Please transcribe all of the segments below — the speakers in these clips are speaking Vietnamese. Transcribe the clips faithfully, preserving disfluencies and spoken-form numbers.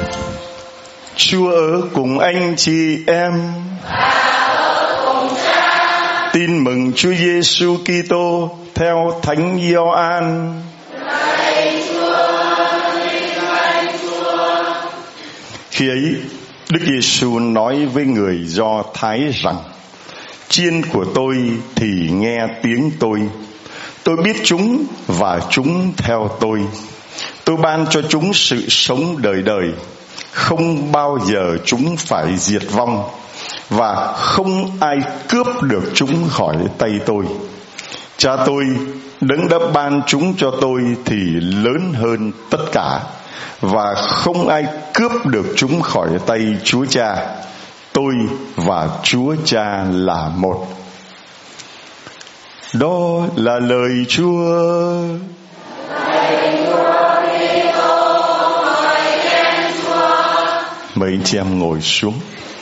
Chúa ở cùng anh chị em. Tin mừng Chúa Giêsu Kitô theo Thánh Gioan. Khi ấy, Đức Giêsu nói với người Do Thái rằng: chiên của tôi thì nghe tiếng tôi, tôi biết chúng và chúng theo tôi. Tôi ban cho chúng sự sống đời đời, không bao giờ chúng phải diệt vong, và không ai cướp được chúng khỏi tay tôi. Cha tôi đấng đã ban chúng cho tôi thì lớn hơn tất cả, và không ai cướp được chúng khỏi tay Chúa Cha. Tôi và Chúa Cha là một. Đó là lời Chúa. Mời anh chị em ngồi xuống.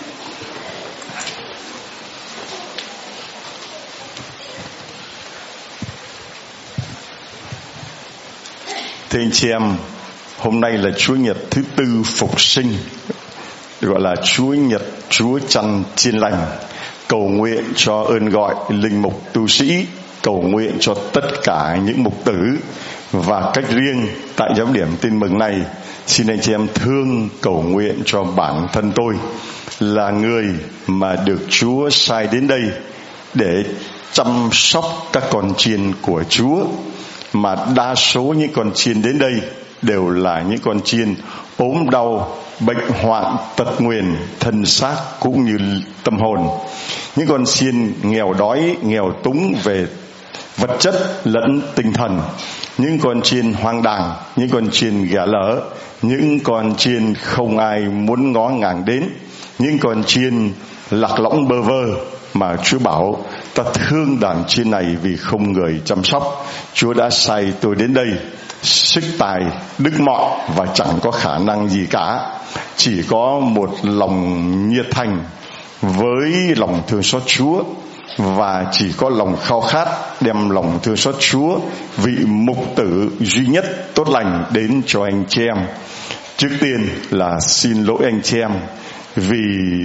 Thưa anh chị em, hôm nay là Chúa Nhật thứ tư phục sinh, gọi là Chúa Nhật Chúa Chăn Chiên Lành. Cầu nguyện cho ơn gọi linh mục tu sĩ, cầu nguyện cho tất cả những mục tử, và cách riêng tại giám điểm tin mừng này, xin anh chị em thương cầu nguyện cho bản thân tôi, là người mà được Chúa sai đến đây để chăm sóc các con chiên của Chúa. Mà đa số những con chiên đến đây đều là những con chiên ốm đau, bệnh hoạn, tật nguyền, thân xác cũng như tâm hồn. Những con chiên nghèo đói, nghèo túng về vật chất lẫn tinh thần. Những con chiên hoang đàng, những con chiên ghẻ lỡ, những con chiên không ai muốn ngó ngàng đến, những con chiên lạc lõng bơ vơ mà Chúa bảo ta thương đàn chiên này vì không người chăm sóc. Chúa đã sai tôi đến đây, sức tài, đức mọn và chẳng có khả năng gì cả, chỉ có một lòng nhiệt thành với lòng thương xót Chúa, và chỉ có lòng khao khát đem lòng thương xót Chúa, vị mục tử duy nhất tốt lành đến cho anh chị em. Trước tiên là xin lỗi anh chị em vì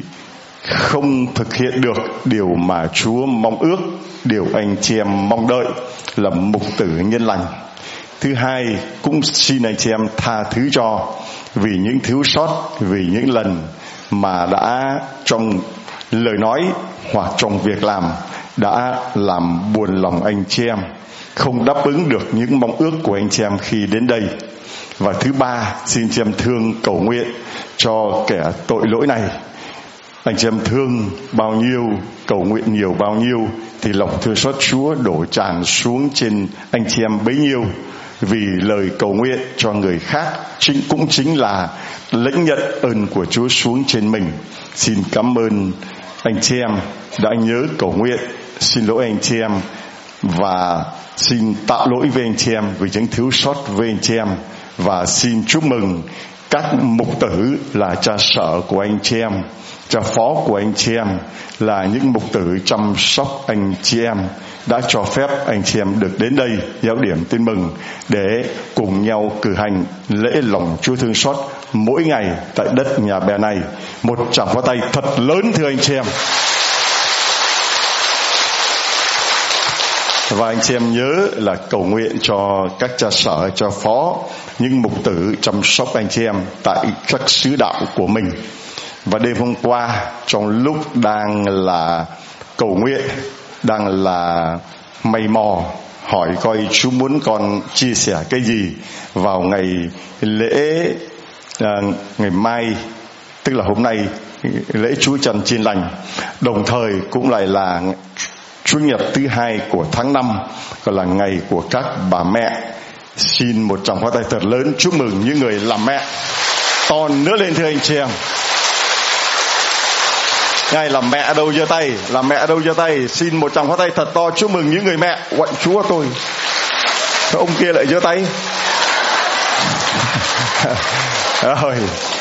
không thực hiện được điều mà Chúa mong ước, điều anh chị em mong đợi là mục tử nhân lành. Thứ hai, cũng xin anh chị em tha thứ cho vì những thiếu sót, vì những lần mà đã trong lời nói hoặc trong việc làm đã làm buồn lòng anh chị em, không đáp ứng được những mong ước của anh chị em khi đến đây. Và thứ ba, xin chị em thương cầu nguyện cho kẻ tội lỗi này. Anh chị em thương bao nhiêu, cầu nguyện nhiều bao nhiêu, thì lòng thương xót Chúa đổ tràn xuống trên anh chị em bấy nhiêu. Vì lời cầu nguyện cho người khác chính cũng chính là lãnh nhận ơn của Chúa xuống trên mình. Xin cảm ơn anh chị em đã nhớ cầu nguyện, xin lỗi anh chị em, và xin tạ lỗi với anh chị em vì những thiếu sót với anh chị em, và xin chúc mừng các mục tử là cha sở của anh chị em, cha phó của anh chị em, là những mục tử chăm sóc anh chị em, đã cho phép anh chị em được đến đây giáo điểm tin mừng để cùng nhau cử hành lễ lòng Chúa thương xót mỗi ngày tại đất nhà bè này. Một tràng pháo tay thật lớn thưa anh chị em. Và anh chị em nhớ là cầu nguyện cho các cha sở, cha phó, những mục tử chăm sóc anh chị em tại các xứ đạo của mình. Và đêm hôm qua, trong lúc đang là cầu nguyện, đang là mày mò hỏi coi Chúa muốn con chia sẻ cái gì vào ngày lễ à, ngày mai, tức là hôm nay, lễ Chúa Chăn Chiên Lành, đồng thời cũng lại là Chủ nhật thứ hai của tháng năm, gọi là ngày của các bà mẹ. Xin một tràng pháo tay thật lớn chúc mừng những người làm mẹ. To nữa lên thưa anh chị em. Ngài làm mẹ đâu giơ tay, làm mẹ đâu giơ tay. Xin một tràng pháo tay thật to chúc mừng những người mẹ. Quận Chúa tôi, ông kia lại giơ tay. Rồi.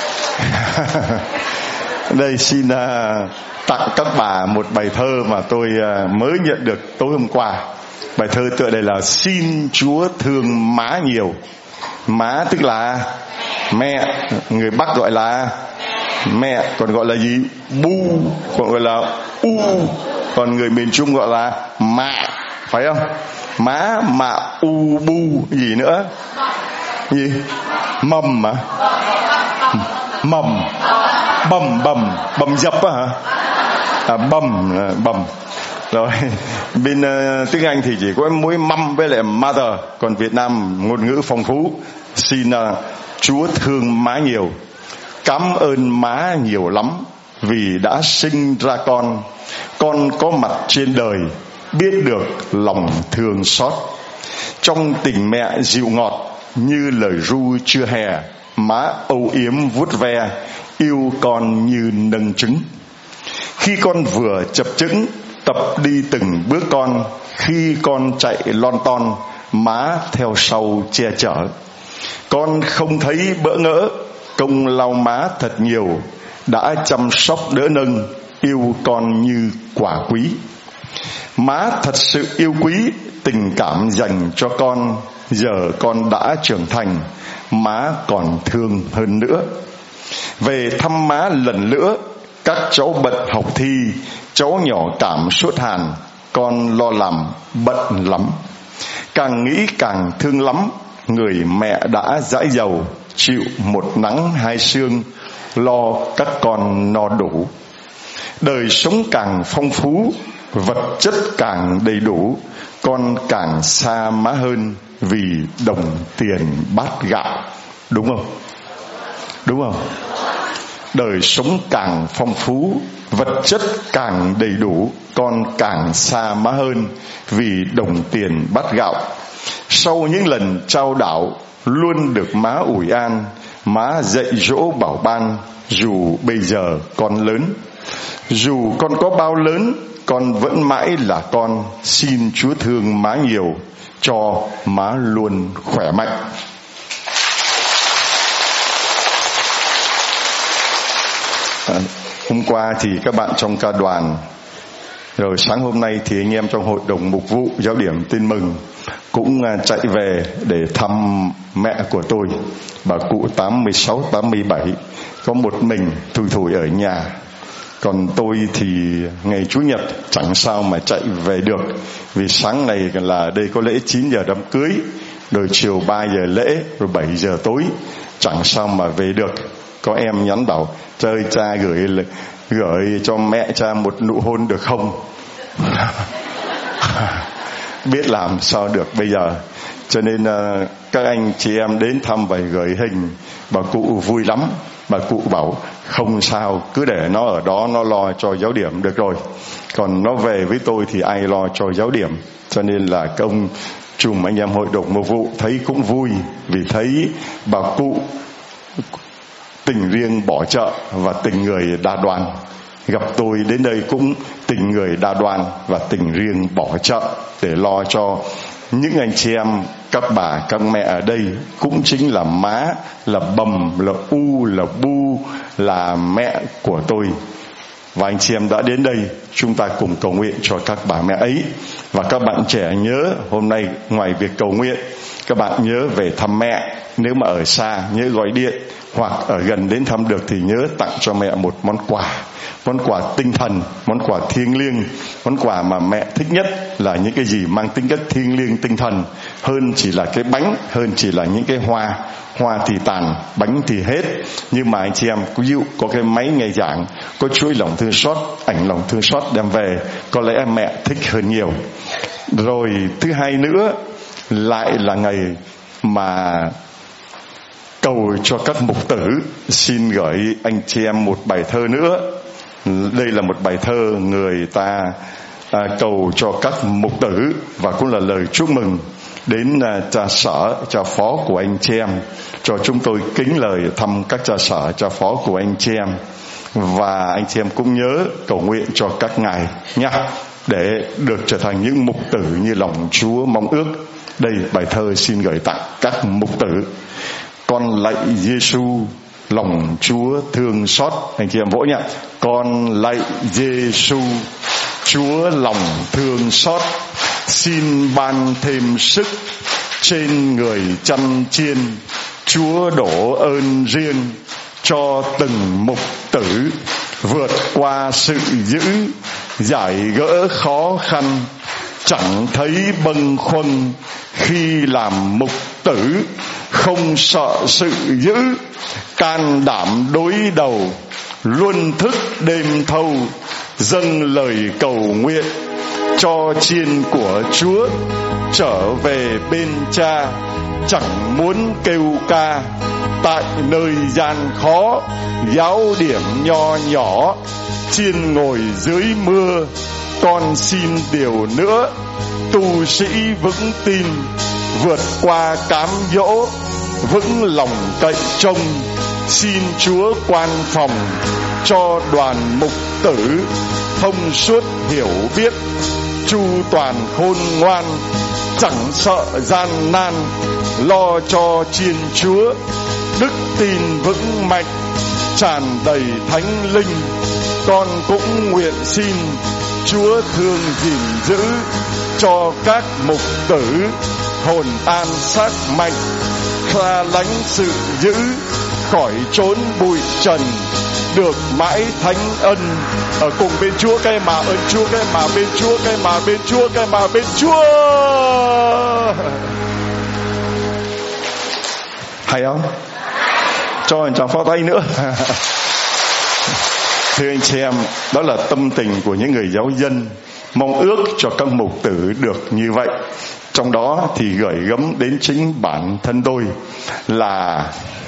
Đây xin uh, tặng các bà một bài thơ mà tôi uh, mới nhận được tối hôm qua. Bài thơ tựa đề là Xin Chúa thương má nhiều. Má tức là Mẹ, người Bắc gọi là mẹ, còn gọi là gì? Bu, còn gọi là u, còn người miền Trung gọi là mạ, phải không? Má, mạ, u, bu, gì nữa? Gì? Mầm mà. Mầm. Bầm, bầm, bầm dập á hả? À, bầm, bầm. Rồi, bên uh, tiếng Anh thì chỉ có mỗi mum với lại mother, còn Việt Nam ngôn ngữ phong phú. Xin uh, Chúa thương má nhiều, cảm ơn má nhiều lắm vì đã sinh ra con. Con có mặt trên đời, biết được lòng thương xót. Trong tình mẹ dịu ngọt như lời ru trưa hè, má âu yếm vuốt ve, yêu con như nâng trứng. Khi con vừa chập chững tập đi từng bước con, khi con chạy lon ton, má theo sau che chở. Con không thấy bỡ ngỡ, công lao má thật nhiều, đã chăm sóc đỡ nâng, yêu con như quả quý. Má thật sự yêu quý tình cảm dành cho con, giờ con đã trưởng thành, má còn thương hơn nữa. Về thăm má lần nữa, các cháu bận học thi, cháu nhỏ cảm sốt hàn, con lo làm bận lắm. Càng nghĩ càng thương lắm, người mẹ đã dãi dầu, chịu một nắng hai sương, lo các con no đủ. Đời sống càng phong phú, vật chất càng đầy đủ, con càng xa má hơn vì đồng tiền bát gạo. Đúng không? Đúng không? Đời sống càng phong phú, vật chất càng đầy đủ, con càng xa má hơn vì đồng tiền bát gạo. Sau những lần trao đảo, luôn được má ủi an, má dạy dỗ bảo ban, dù bây giờ con lớn. Dù con có bao lớn, con vẫn mãi là con. Xin Chúa thương má nhiều, cho má luôn khỏe mạnh. À, hôm qua thì các bạn trong ca đoàn, rồi sáng hôm nay thì anh em trong hội đồng mục vụ giáo điểm Tin Mừng cũng chạy về để thăm mẹ của tôi, bà cụ tám mươi sáu tám mươi bảy, có một mình thui thủi ở nhà. Còn tôi thì ngày Chủ nhật chẳng sao mà chạy về được, vì sáng này là đây có lễ chín giờ đám cưới, rồi chiều ba giờ lễ, rồi bảy giờ tối, chẳng sao mà về được. Có em nhắn bảo: chơi cha gửi gửi cho mẹ cha một nụ hôn được không? Biết làm sao được bây giờ. Cho nên uh, các anh chị em đến thăm và gửi hình, bà cụ vui lắm. Bà cụ bảo không sao, cứ để nó ở đó, nó lo cho giáo điểm được rồi. Còn nó về với tôi thì ai lo cho giáo điểm. Cho nên là các ông chùm anh em hội đồng mục vụ thấy cũng vui, vì thấy bà cụ tình riêng bỏ chợ và tình người đa đoan. Gặp tôi đến đây cũng tình người đa đoan và tình riêng bỏ chợ để lo cho những anh chị em, các bà, các mẹ ở đây, cũng chính là má, là bầm, là u, là bu, là mẹ của tôi. Và anh chị em đã đến đây, chúng ta cùng cầu nguyện cho các bà mẹ ấy. Và các bạn trẻ nhớ, hôm nay ngoài việc cầu nguyện, các bạn nhớ về thăm mẹ. Nếu mà ở xa nhớ gọi điện, hoặc ở gần đến thăm được thì nhớ tặng cho mẹ một món quà. Món quà tinh thần, món quà thiêng liêng. Món quà mà mẹ thích nhất là những cái gì mang tính chất thiêng liêng tinh thần, hơn chỉ là cái bánh, hơn chỉ là những cái hoa. Hoa thì tàn, bánh thì hết. Nhưng mà anh chị em ví dụ có cái máy nghe giảng, có chuỗi lòng thương xót, ảnh lòng thương xót đem về, có lẽ mẹ thích hơn nhiều. Rồi thứ hai nữa, lại là ngày mà cầu cho các mục tử. Xin gửi anh chị em một bài thơ nữa. Đây là một bài thơ người ta à, cầu cho các mục tử, và cũng là lời chúc mừng đến à, cha sở, cha phó của anh chị em. Cho chúng tôi kính lời thăm các cha sở, cha phó của anh chị em. Và anh chị em cũng nhớ cầu nguyện cho các ngài nhé, để được trở thành những mục tử như lòng Chúa mong ước. Đây bài thơ xin gửi tặng các mục tử. Con lạy Giêsu, lòng Chúa thương xót. Anh chị em vỗ nhé. Con lạy Giêsu, Chúa lòng thương xót, xin ban thêm sức trên người chăn chiên, Chúa đổ ơn riêng cho từng mục tử, vượt qua sự dữ, giải gỡ khó khăn, chẳng thấy bâng khuâng khi làm mục tử, không sợ sự dữ, can đảm đối đầu, luôn thức đêm thâu, dâng lời cầu nguyện cho chiên của Chúa trở về bên Cha, chẳng muốn kêu ca tại nơi gian khó, giáo điểm nho nhỏ, chiên ngồi dưới mưa. Con xin điều nữa, tu sĩ vững tin, vượt qua cám dỗ, vững lòng cậy trông, xin Chúa quan phòng cho đoàn mục tử, thông suốt hiểu biết, chu toàn khôn ngoan, chẳng sợ gian nan, lo cho chiên Chúa, đức tin vững mạnh, tràn đầy thánh linh. Con cũng nguyện xin Chúa thương gìn giữ cho các mục tử, hồn an xác mạnh, xa lánh sự dữ, khỏi trốn bụi trần, được mãi thánh ân. Ở cùng bên Chúa cái mà ơn Chúa, cái mà bên Chúa, cái mà bên Chúa, cái mà bên Chúa. Hay không? Cho anh chàng pháo tay nữa. Thưa anh chị em, đó là tâm tình của những người giáo dân, mong ước cho các mục tử được như vậy. Trong đó thì gửi gắm đến chính bản thân tôi là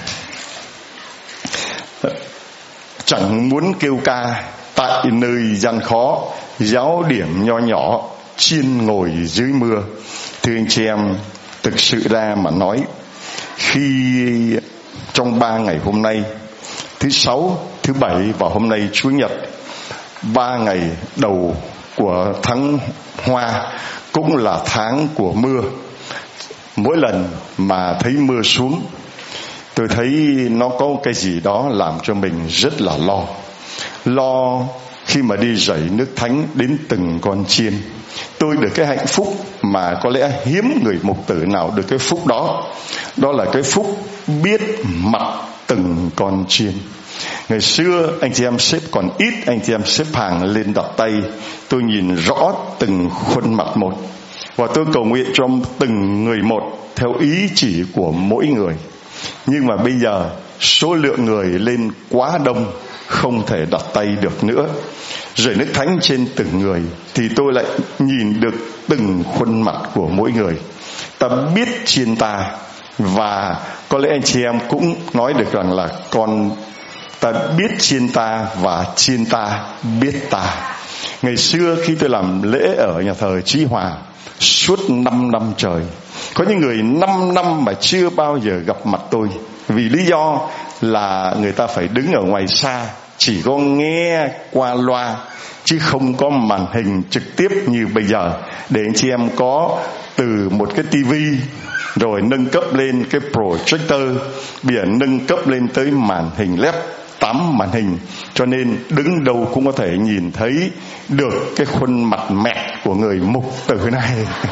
chẳng muốn kêu ca tại nơi gian khó, giáo điểm nho nhỏ, chiên ngồi dưới mưa. Thưa anh chị em, thực sự ra mà nói, khi trong ba ngày hôm nay, thứ sáu, thứ bảy và hôm nay Chủ nhật, ba ngày đầu của tháng Hoa, cũng là tháng của mưa. Mỗi lần mà thấy mưa xuống, tôi thấy nó có cái gì đó làm cho mình rất là lo. Lo khi mà đi rảy nước thánh đến từng con chiên. Tôi được cái hạnh phúc mà có lẽ hiếm người mục tử nào được cái phúc đó. Đó là cái phúc biết mặt từng con chiên. Ngày xưa anh chị em xếp còn ít, anh chị em xếp hàng lên đặt tay, tôi nhìn rõ từng khuôn mặt một, và tôi cầu nguyện cho từng người một theo ý chỉ của mỗi người. Nhưng mà bây giờ số lượng người lên quá đông, không thể đặt tay được nữa. Rải nước thánh trên từng người thì tôi lại nhìn được từng khuôn mặt của mỗi người. Ta biết chiên ta, và có lẽ anh chị em cũng nói được rằng là con ta biết chiên ta và chiên ta biết ta. Ngày xưa khi tôi làm lễ ở nhà thờ Chí Hòa suốt năm năm trời, có những người năm năm mà chưa bao giờ gặp mặt tôi, vì lý do là người ta phải đứng ở ngoài xa, chỉ có nghe qua loa chứ không có màn hình trực tiếp như bây giờ, để anh chị em có từ một cái tivi rồi nâng cấp lên cái projector, bây giờ nâng cấp lên tới màn hình led tám màn hình, cho nên đứng đâu cũng có thể nhìn thấy được cái khuôn mặt mẹt của người mục tử này.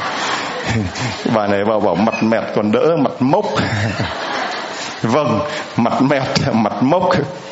Bà này vào bảo mặt mẹt còn đỡ mặt mốc. Vâng, mặt mẹt, mặt mốc.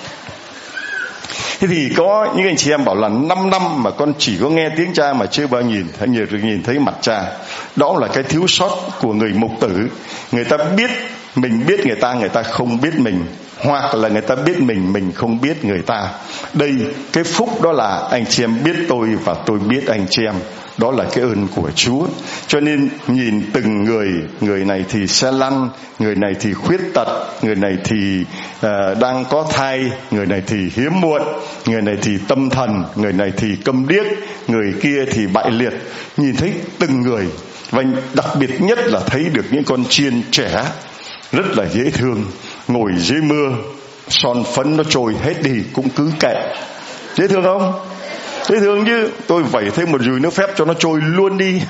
Thế thì có những anh chị em bảo là năm năm mà con chỉ có nghe tiếng cha mà chưa bao nhìn thấy nhiều được nhìn thấy mặt cha. Đó là cái thiếu sót của người mục tử. Người ta biết mình biết người ta, người ta không biết mình, hoặc là người ta biết mình, mình không biết người ta. Đây, cái phúc đó là anh chị em biết tôi và tôi biết anh chị em. Đó là cái ơn của Chúa. Cho nên nhìn từng người, người này thì xe lăn, người này thì khuyết tật, người này thì uh, đang có thai, người này thì hiếm muộn, người này thì tâm thần, người này thì câm điếc, người kia thì bại liệt. Nhìn thấy từng người, và đặc biệt nhất là thấy được những con chiên trẻ rất là dễ thương, ngồi dưới mưa, son phấn nó trôi hết đi cũng cứ kệ. Dễ thương không? Dễ thương chứ. Tôi vẩy thêm một dùi nước phép cho nó trôi luôn đi.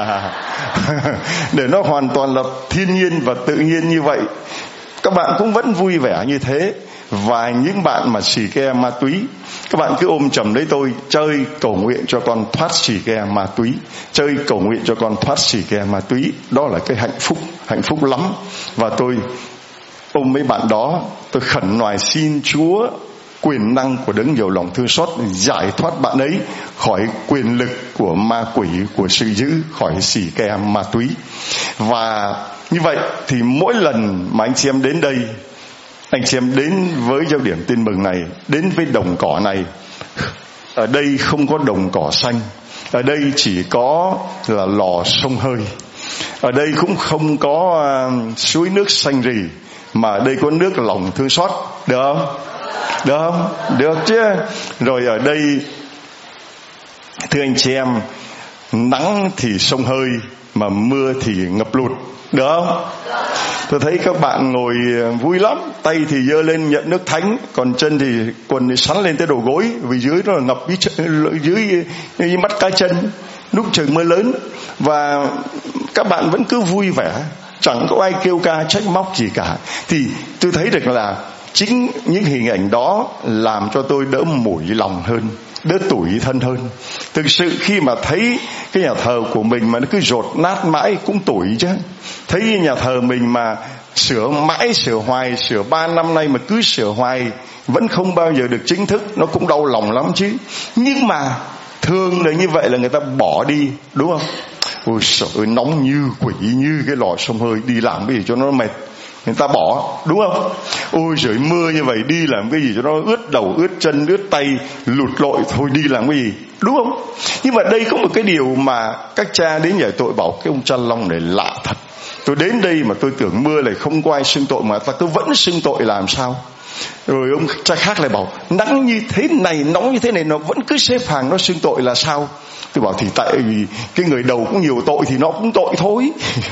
Để nó hoàn toàn là thiên nhiên và tự nhiên như vậy. Các bạn cũng vẫn vui vẻ như thế. Và những bạn mà xì ke ma túy, các bạn cứ ôm chầm lấy tôi, chơi cầu nguyện cho con thoát xì ke ma túy, chơi cầu nguyện cho con thoát xì ke ma túy. Đó là cái hạnh phúc, hạnh phúc lắm. Và tôi ôm mấy bạn đó, tôi khẩn nài xin Chúa quyền năng của đấng nhiều lòng thương xót giải thoát bạn ấy khỏi quyền lực của ma quỷ, của sự dữ, khỏi xì ke ma túy. Và như vậy thì mỗi lần mà anh chị em đến đây, anh chị em đến với Giao điểm Tin Mừng này, đến với đồng cỏ này, ở đây không có đồng cỏ xanh, ở đây chỉ có là lò xông hơi, ở đây cũng không có uh, suối nước xanh rì, mà ở đây có nước lòng thương xót. Được không? Được không? Được chứ. Rồi ở đây, thưa anh chị em, nắng thì xông hơi, mà mưa thì ngập lụt. Được không? Tôi thấy các bạn ngồi vui lắm, tay thì giơ lên nhận nước thánh, còn chân thì quần thì sắn lên tới đầu gối, vì dưới nó là ngập dưới, dưới mắt cá chân lúc trời mưa lớn. Và các bạn vẫn cứ vui vẻ, chẳng có ai kêu ca trách móc gì cả. Thì tôi thấy được là chính những hình ảnh đó làm cho tôi đỡ mủi lòng hơn, đỡ tủi thân hơn. Thực sự khi mà thấy cái nhà thờ của mình mà nó cứ dột nát mãi cũng tủi chứ. Thấy nhà thờ mình mà sửa mãi sửa hoài, sửa ba năm nay mà cứ sửa hoài vẫn không bao giờ được chính thức, nó cũng đau lòng lắm chứ. Nhưng mà thường là như vậy là người ta bỏ đi, đúng không? Ôi trời ơi, nóng như quỷ, như cái lò xông hơi, đi làm cái gì cho nó mệt, người ta bỏ, đúng không? Ôi trời, mưa như vậy đi làm cái gì cho nó ướt đầu, ướt chân, ướt tay, lụt lội, thôi đi làm cái gì, đúng không? Nhưng mà đây có một cái điều mà các cha đến giải tội bảo cái ông cha Long này lạ thật. Tôi đến đây mà tôi tưởng mưa lại không có ai xưng tội, mà ta cứ vẫn xưng tội làm sao? Rồi ông cha khác lại bảo nắng như thế này, nóng như thế này nó vẫn cứ xếp hàng nó xưng tội là sao? Tôi bảo thì tại vì cái người đầu cũng nhiều tội thì nó cũng tội thôi.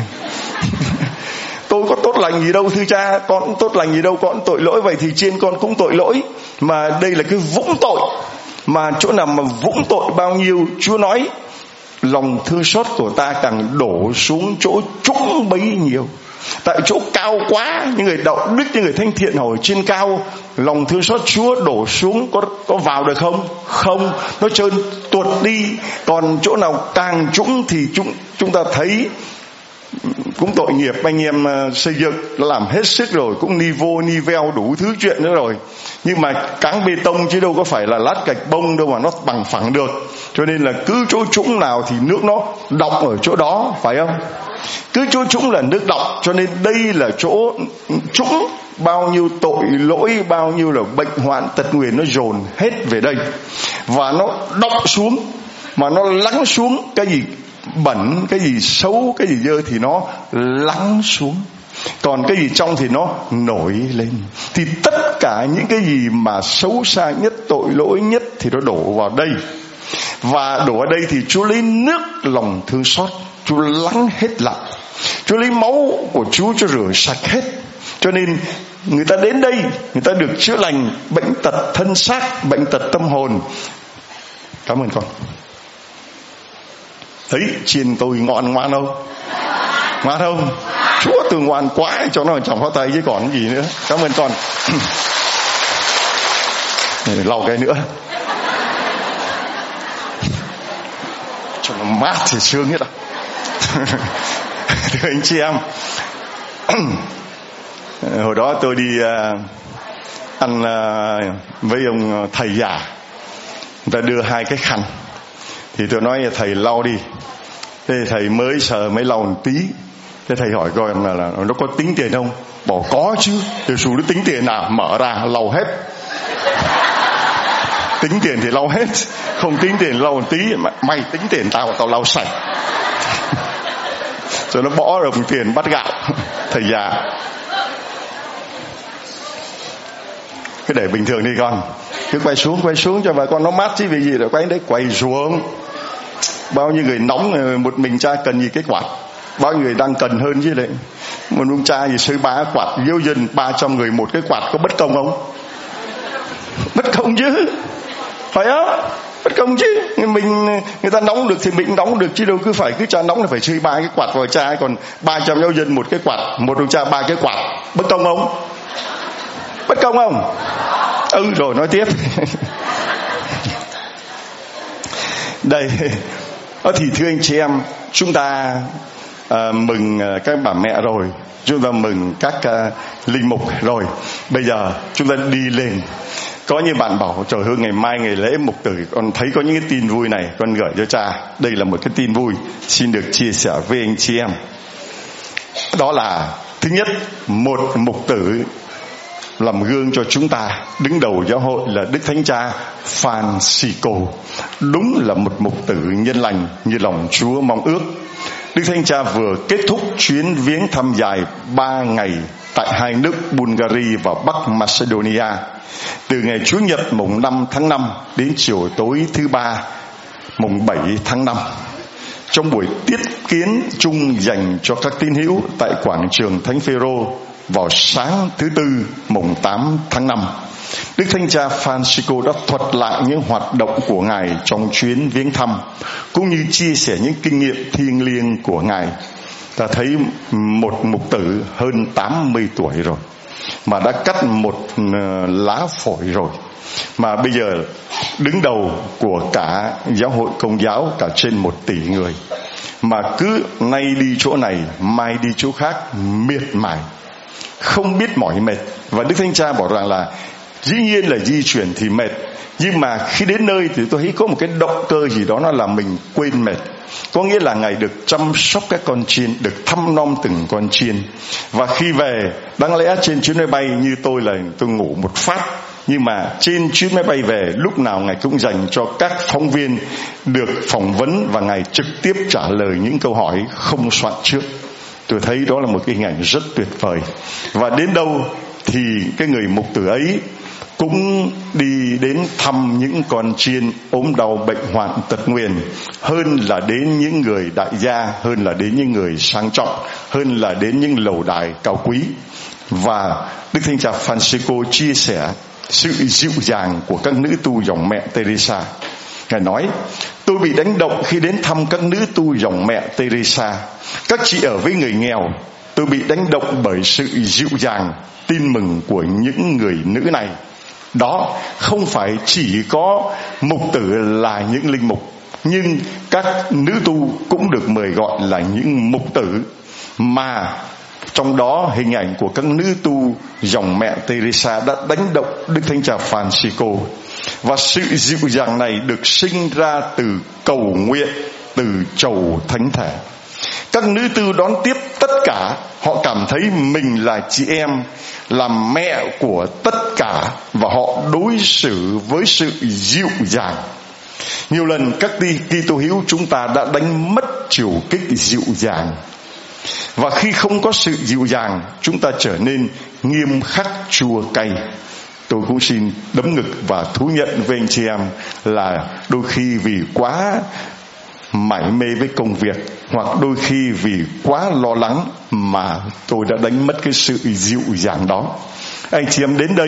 Tôi có tốt lành gì đâu thưa cha, con tốt lành gì đâu, con tội lỗi, vậy thì trên con cũng tội lỗi. Mà đây là cái vũng tội, mà chỗ nào mà vũng tội bao nhiêu, Chúa nói lòng thương xót của ta càng đổ xuống chỗ trũng bấy nhiêu. Tại chỗ cao quá, những người đạo đức, những người thanh thiện ở trên cao, lòng thương xót Chúa đổ xuống có có vào được không? Không, nó trơn tuột đi. Còn chỗ nào càng trũng thì chúng chúng ta thấy cũng tội nghiệp. Anh em xây dựng làm hết sức rồi, cũng ni vô ni veo đủ thứ chuyện nữa rồi, nhưng mà cáng bê tông chứ đâu có phải là lát gạch bông đâu mà nó bằng phẳng được. Cho nên là cứ chỗ trũng nào thì nước nó đọng ở chỗ đó, phải không? Cứ chỗ trũng là nước đọng. Cho nên đây là chỗ trũng, bao nhiêu tội lỗi, bao nhiêu là bệnh hoạn tật nguyền nó dồn hết về đây, và nó đọng xuống, mà nó lắng xuống. Cái gì bẩn, cái gì xấu, cái gì dơ thì nó lắng xuống, còn cái gì trong thì nó nổi lên. Thì tất cả những cái gì mà xấu xa nhất, tội lỗi nhất thì nó đổ vào đây. Và đổ ở đây thì Chúa lấy nước lòng thương xót, Chúa lắng hết lại, Chúa lấy máu của Chúa cho rửa sạch hết. Cho nên người ta đến đây, người ta được chữa lành bệnh tật thân xác, bệnh tật tâm hồn. Cảm ơn con. Thấy chiên tôi ngon ngoan không? Ngoan không? Chúa tôi ngoan quá, cho nó chẳng có tay chứ còn gì nữa. Cảm ơn con. Lau cái nữa cho nó mát thì sướng hết à. Thưa anh chị em, hồi đó tôi đi uh, ăn uh, với ông thầy già, người ta đưa hai cái khăn, thì tôi nói thầy lau đi. Thế thầy mới sờ mới lau một tí. Thế thầy hỏi coi là, là nó có tính tiền không? Bảo có chứ. Thì xù nó tính tiền nào? Mở ra lau hết. Tính tiền thì lau hết, không tính tiền lau một tí. Mày tính tiền tao, tao lau sạch. Rồi nó bỏ đồng tiền bắt gạo. Thầy già. Cứ để bình thường đi con, cứ quay xuống quay xuống cho bà con nó mát chứ vì gì rồi quay đấy, quay xuống. Bao nhiêu người nóng, một mình cha cần gì cái quạt, bao nhiêu người đang cần hơn chứ đấy. Một ông cha gì xây ba quạt, diêu dân ba trăm người một cái quạt, có bất công không? Bất công chứ, phải không? Bất công chứ. Mình người ta nóng được thì mình nóng được chứ đâu cứ phải cứ cha nóng là phải xây ba cái quạt vào cha, còn ba trăm giáo dân một cái quạt, một ông cha ba cái quạt, bất công không? Bất công không? Ừ, rồi nói tiếp. Đây, thì thưa anh chị em, chúng ta à, mừng các bà mẹ rồi, chúng ta mừng các uh, linh mục rồi. Bây giờ chúng ta đi lên. Có như bạn bảo trời ơi ngày mai ngày lễ mục tử, con thấy có những cái tin vui này, con gửi cho cha. Đây là một cái tin vui xin được chia sẻ với anh chị em. Đó là thứ nhất, một mục tử làm gương cho chúng ta. Đứng đầu giáo hội là Đức Thánh Cha Francisco. Đúng là một mục tử nhân lành như lòng Chúa mong ước. Đức Thánh Cha vừa kết thúc chuyến viếng thăm dài ba ngày tại hai nước Bulgaria và Bắc Macedonia, từ ngày Chủ nhật mùng năm tháng năm đến chiều tối thứ ba mùng bảy tháng năm. Trong buổi tiếp kiến chung dành cho các tín hữu tại quảng trường Thánh Phêrô vào sáng thứ tư mùng tám tháng năm, Đức Thánh Cha Francisco đã thuật lại những hoạt động của Ngài trong chuyến viếng thăm, cũng như chia sẻ những kinh nghiệm thiêng liêng của Ngài. Ta thấy một mục tử hơn tám mươi tuổi rồi, mà đã cắt một lá phổi rồi, mà bây giờ đứng đầu của cả giáo hội Công giáo, cả trên một tỷ người, mà cứ nay đi chỗ này mai đi chỗ khác, miệt mài không biết mỏi mệt. Và Đức Thánh Cha bảo rằng là dĩ nhiên là di chuyển thì mệt, nhưng mà khi đến nơi thì tôi thấy có một cái động cơ gì đó nó làm mình quên mệt. Có nghĩa là Ngài được chăm sóc các con chiên, được thăm nom từng con chiên. Và khi về, đáng lẽ trên chuyến máy bay như tôi là tôi ngủ một phát, nhưng mà trên chuyến máy bay về, lúc nào Ngài cũng dành cho các phóng viên được phỏng vấn, và Ngài trực tiếp trả lời những câu hỏi không soạn trước. Tôi thấy đó là một cái hình ảnh rất tuyệt vời. Và đến đâu thì cái người mục tử ấy cũng đi đến thăm những con chiên ốm đau bệnh hoạn tật nguyền, hơn là đến những người đại gia, hơn là đến những người sang trọng, hơn là đến những lầu đài cao quý. Và Đức Thánh Cha Francisco chia sẻ sự dịu dàng của các nữ tu dòng mẹ Teresa. Ngài nói: tôi bị đánh động khi đến thăm các nữ tu dòng mẹ Teresa. Các chị ở với người nghèo, tôi bị đánh động bởi sự dịu dàng, tin mừng của những người nữ này. Đó không phải chỉ có mục tử là những linh mục, nhưng các nữ tu cũng được mời gọi là những mục tử, mà trong đó hình ảnh của các nữ tu dòng mẹ Teresa đã đánh động Đức Thánh Cha Francisco. Và sự dịu dàng này được sinh ra từ cầu nguyện, từ chầu thánh thể. Các nữ tu đón tiếp tất cả, họ cảm thấy mình là chị em, là mẹ của tất cả, và họ đối xử với sự dịu dàng. Nhiều lần các Kitô hữu chúng ta đã đánh mất chiều kích dịu dàng, và khi không có sự dịu dàng, chúng ta trở nên nghiêm khắc chua cay. Tôi cũng xin đấm ngực và thú nhận với anh chị em là đôi khi vì quá mải mê với công việc, hoặc đôi khi vì quá lo lắng mà tôi đã đánh mất cái sự dịu dàng đó. Anh chị em đến đây,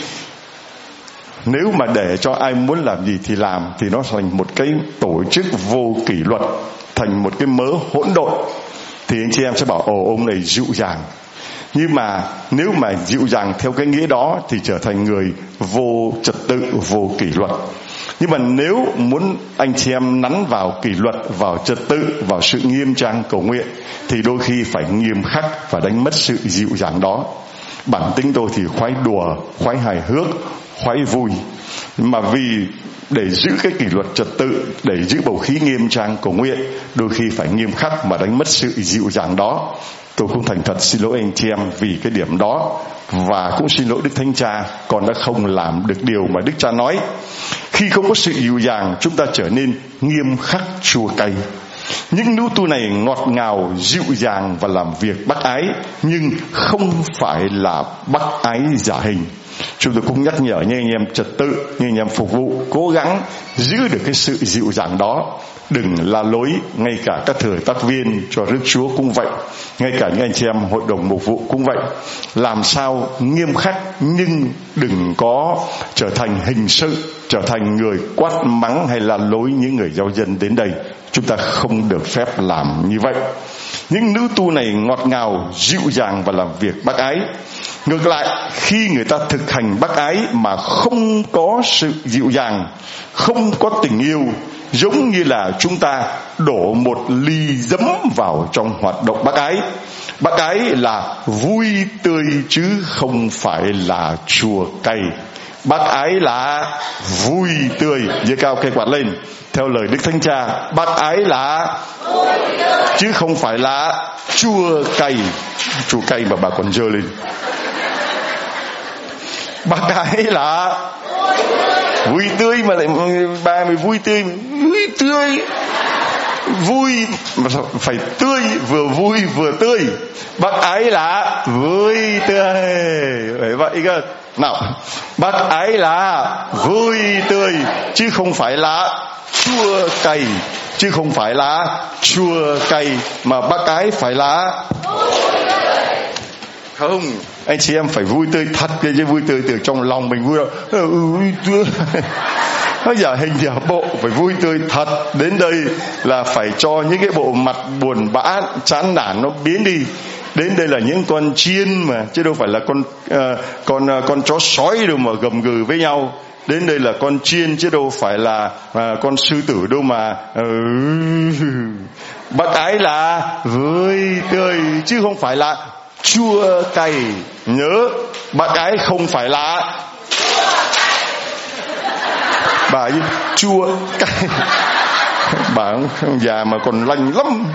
nếu mà để cho ai muốn làm gì thì làm, thì nó thành một cái tổ chức vô kỷ luật, thành một cái mớ hỗn độn, thì anh chị em sẽ bảo ồ ông này dịu dàng. Nhưng mà nếu mà dịu dàng theo cái nghĩa đó thì trở thành người vô trật tự, vô kỷ luật. Nhưng mà nếu muốn anh chị em nắn vào kỷ luật, vào trật tự, vào sự nghiêm trang cầu nguyện, thì đôi khi phải nghiêm khắc và đánh mất sự dịu dàng đó. Bản tính tôi thì khoái đùa, khoái hài hước, khoái vui, mà vì để giữ cái kỷ luật trật tự, để giữ bầu khí nghiêm trang cầu nguyện, đôi khi phải nghiêm khắc mà đánh mất sự dịu dàng đó. Tôi cũng thành thật xin lỗi anh chị em vì cái điểm đó, và cũng xin lỗi Đức Thánh Cha, con đã không làm được điều mà Đức Cha nói. Khi không có sự dịu dàng, chúng ta trở nên nghiêm khắc chua cay. Những nữ tu này ngọt ngào, dịu dàng và làm việc bác ái, nhưng không phải là bác ái giả hình. Chúng tôi cũng nhắc nhở như anh em trật tự, như anh em phục vụ, cố gắng giữ được cái sự dịu dàng đó. Đừng la lối, ngay cả các thừa tác viên cho Đức Chúa cũng vậy, ngay cả những anh chị em hội đồng mục vụ cũng vậy. Làm sao nghiêm khắc, nhưng đừng có trở thành hình sự, trở thành người quát mắng hay la lối những người giáo dân đến đây. Chúng ta không được phép làm như vậy. Những nữ tu này ngọt ngào, dịu dàng và làm việc bác ái. Ngược lại, khi người ta thực hành bác ái mà không có sự dịu dàng, không có tình yêu, giống như là chúng ta đổ một ly giấm vào trong hoạt động bác ái. Bác ái là vui tươi chứ không phải là chua cay. Bác ái là vui tươi. Giơ cao cây quạt lên. Theo lời Đức Thánh Cha, bác ái là chứ không phải là chua cay. Chua cay mà bà còn dơ lên. Bác ái là vui tươi mà lại bà mày vui tươi, vui tươi, vui mà phải tươi, vừa vui vừa tươi. Bác ái là vui tươi, phải vậy cơ. Nào, bác ái là vui tươi chứ không phải là chua cay, chứ không phải là chua cay, mà bác ái phải là không. Anh chị em phải vui tươi thật, chứ vui tươi từ trong lòng mình vui đâu. Vui tươi. Nó giả hình giả bộ, phải vui tươi thật. Đến đây là phải cho những cái bộ mặt buồn bã, chán nản nó biến đi. Đến đây là những con chiên mà, chứ đâu phải là con uh, con uh, con chó sói đâu mà gầm gừ với nhau. Đến đây là con chiên chứ đâu phải là uh, con sư tử đâu mà. Uh, bác ái là vui tươi chứ không phải là chua cay. Nhớ, bác ái không phải là bà ấy chua cay. Bà ông già mà còn lành lắm.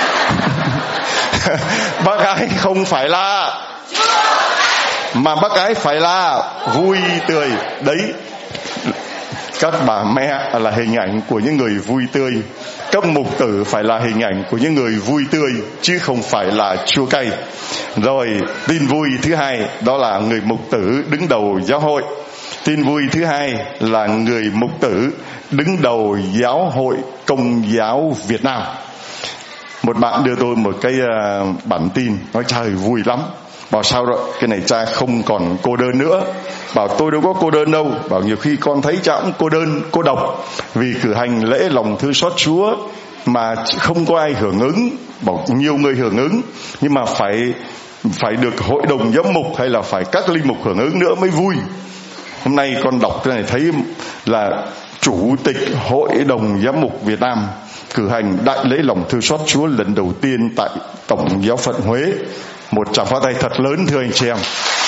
Bác ái không phải là, mà bác ái phải là vui tươi. Đấy, các bà mẹ là hình ảnh của những người vui tươi. Các mục tử phải là hình ảnh của những người vui tươi, chứ không phải là chua cay. Rồi, tin vui thứ hai đó là người mục tử đứng đầu giáo hội. Tin vui thứ hai là người mục tử đứng đầu giáo hội Công giáo Việt Nam. Một bạn đưa tôi một cái uh, bản tin, nói trời vui lắm. Bảo sao rồi, cái này cha không còn cô đơn nữa. Bảo tôi đâu có cô đơn đâu. Bảo nhiều khi con thấy cha cũng cô đơn, cô độc, vì cử hành lễ lòng thương xót Chúa mà không có ai hưởng ứng. Bảo nhiều người hưởng ứng, nhưng mà phải phải được hội đồng giám mục hay là phải các linh mục hưởng ứng nữa mới vui. Hôm nay con đọc cái này thấy là Chủ tịch Hội đồng Giám mục Việt Nam cử hành đại lễ lòng thương xót Chúa lần đầu tiên tại Tổng giáo phận Huế. Một tràng pháo tay thật lớn thưa anh chị em.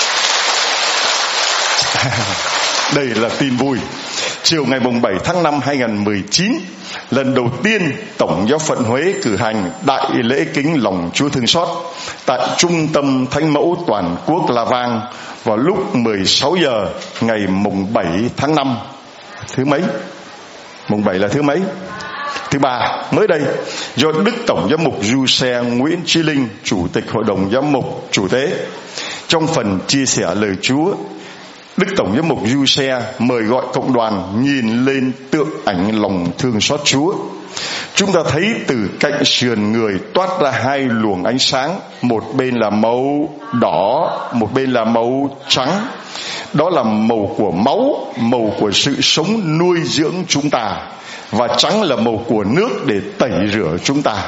Đây là tin vui. Chiều ngày bảy tháng năm hai nghìn không trăm mười chín, lần đầu tiên Tổng giáo phận Huế cử hành đại lễ kính lòng Chúa thương xót tại Trung tâm Thánh mẫu Toàn quốc La Vang vào lúc mười sáu giờ ngày bảy tháng năm. Thứ mấy? Mùng bảy là thứ mấy? Thứ ba, mới đây, do Đức Tổng giám mục Du Xe Nguyễn Chí Linh, Chủ tịch Hội đồng Giám mục chủ tế. Trong phần chia sẻ lời Chúa, Đức Tổng giám mục Du Xe mời gọi cộng đoàn nhìn lên tượng ảnh lòng thương xót Chúa. Chúng ta thấy từ cạnh sườn người toát ra hai luồng ánh sáng, một bên là màu đỏ, một bên là màu trắng. Đó là màu của máu, màu của sự sống nuôi dưỡng chúng ta. Và trắng là màu của nước để tẩy rửa chúng ta.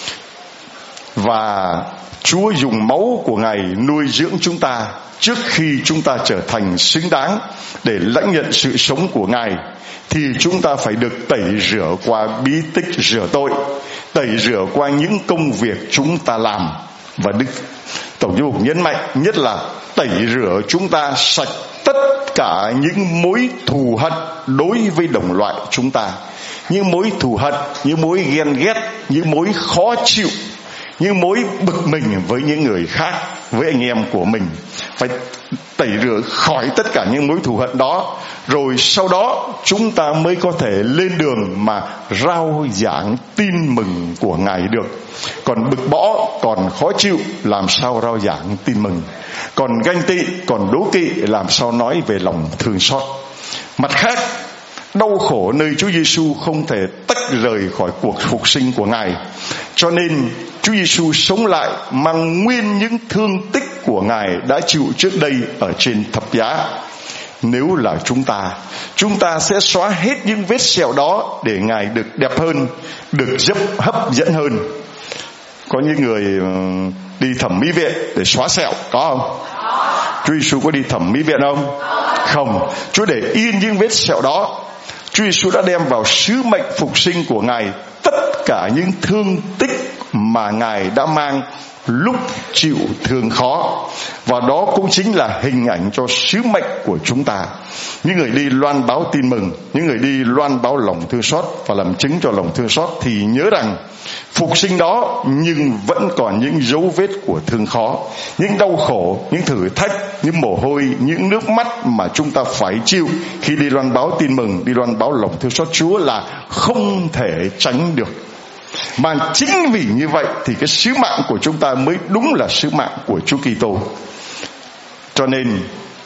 Và Chúa dùng máu của Ngài nuôi dưỡng chúng ta trước khi chúng ta trở thành xứng đáng để lãnh nhận sự sống của Ngài. Thì chúng ta phải được tẩy rửa qua bí tích rửa tội, tẩy rửa qua những công việc chúng ta làm. Và Đức Tổng giám mục nhấn mạnh nhất là tẩy rửa chúng ta sạch tất cả những mối thù hận đối với đồng loại chúng ta. Những mối thù hận, những mối ghen ghét, những mối khó chịu, những mối bực mình với những người khác, với anh em của mình. Phải tẩy rửa khỏi tất cả những mối thù hận đó. Rồi sau đó chúng ta mới có thể lên đường mà rao giảng tin mừng của Ngài được. Còn bực bõ, còn khó chịu, làm sao rao giảng tin mừng? Còn ganh tị, còn đố kỵ, làm sao nói về lòng thương xót? Mặt khác, đau khổ nơi Chúa Giêsu không thể tách rời khỏi cuộc phục sinh của Ngài. Cho nên Chúa Giêsu sống lại mang nguyên những thương tích của Ngài đã chịu trước đây ở trên thập giá. Nếu là chúng ta, chúng ta sẽ xóa hết những vết sẹo đó để Ngài được đẹp hơn, được giúp hấp dẫn hơn. Có những người đi thẩm mỹ viện để xóa sẹo, có không? Chúa Giêsu có đi thẩm mỹ viện không? Không. Chúa để yên những vết sẹo đó. Chúa Giêsu đã đem vào sứ mệnh phục sinh của Ngài tất cả những thương tích mà Ngài đã mang lúc chịu thương khó. Và đó cũng chính là hình ảnh cho sứ mệnh của chúng ta, những người đi loan báo tin mừng, những người đi loan báo lòng thương xót và làm chứng cho lòng thương xót, thì nhớ rằng phục sinh đó nhưng vẫn còn những dấu vết của thương khó, những đau khổ, những thử thách, những mồ hôi, những nước mắt mà chúng ta phải chịu khi đi loan báo tin mừng, đi loan báo lòng thương xót Chúa là không thể tránh được. Mà chính vì như vậy thì cái sứ mạng của chúng ta mới đúng là sứ mạng của Chúa Kitô. Cho nên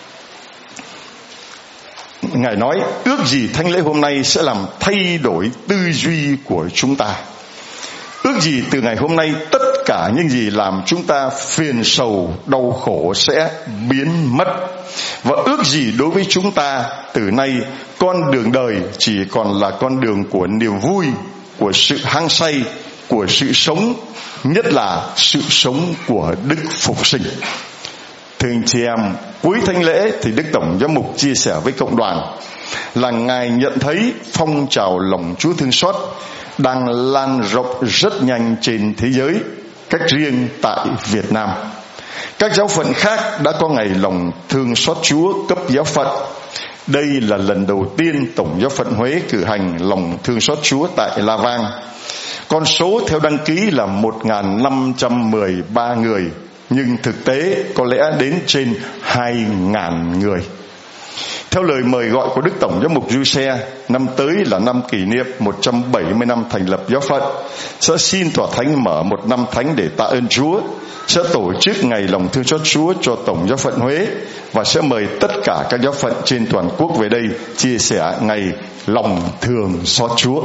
Ngài nói ước gì thánh lễ hôm nay sẽ làm thay đổi tư duy của chúng ta. Ước gì từ ngày hôm nay tất cả những gì làm chúng ta phiền sầu, đau khổ sẽ biến mất. Và ước gì đối với chúng ta từ nay con đường đời chỉ còn là con đường của niềm vui, của sự hăng say, của sự sống, nhất là sự sống của Đức Phục Sinh. Thưa anh chị em, cuối thánh lễ thì Đức Tổng Giám mục chia sẻ với cộng đoàn là Ngài nhận thấy phong trào lòng Chúa thương xót đang lan rộng rất nhanh trên thế giới, cách riêng tại Việt Nam. Các giáo phận khác đã có ngày lòng thương xót Chúa cấp giáo phận. Đây là lần đầu tiên Tổng giáo phận Huế cử hành lòng thương xót Chúa tại La Vang. Con số theo đăng ký là một nghìn năm trăm mười ba người, nhưng thực tế có lẽ đến trên hai nghìn người. Theo lời mời gọi của Đức Tổng Giám mục Giuse, năm tới là năm kỷ niệm một trăm bảy mươi năm thành lập giáo phận, sẽ xin Tòa Thánh mở một năm thánh để tạ ơn Chúa, sẽ tổ chức ngày lòng thương xót Chúa cho Tổng giáo phận Huế và sẽ mời tất cả các giáo phận trên toàn quốc về đây chia sẻ ngày lòng thương xót Chúa.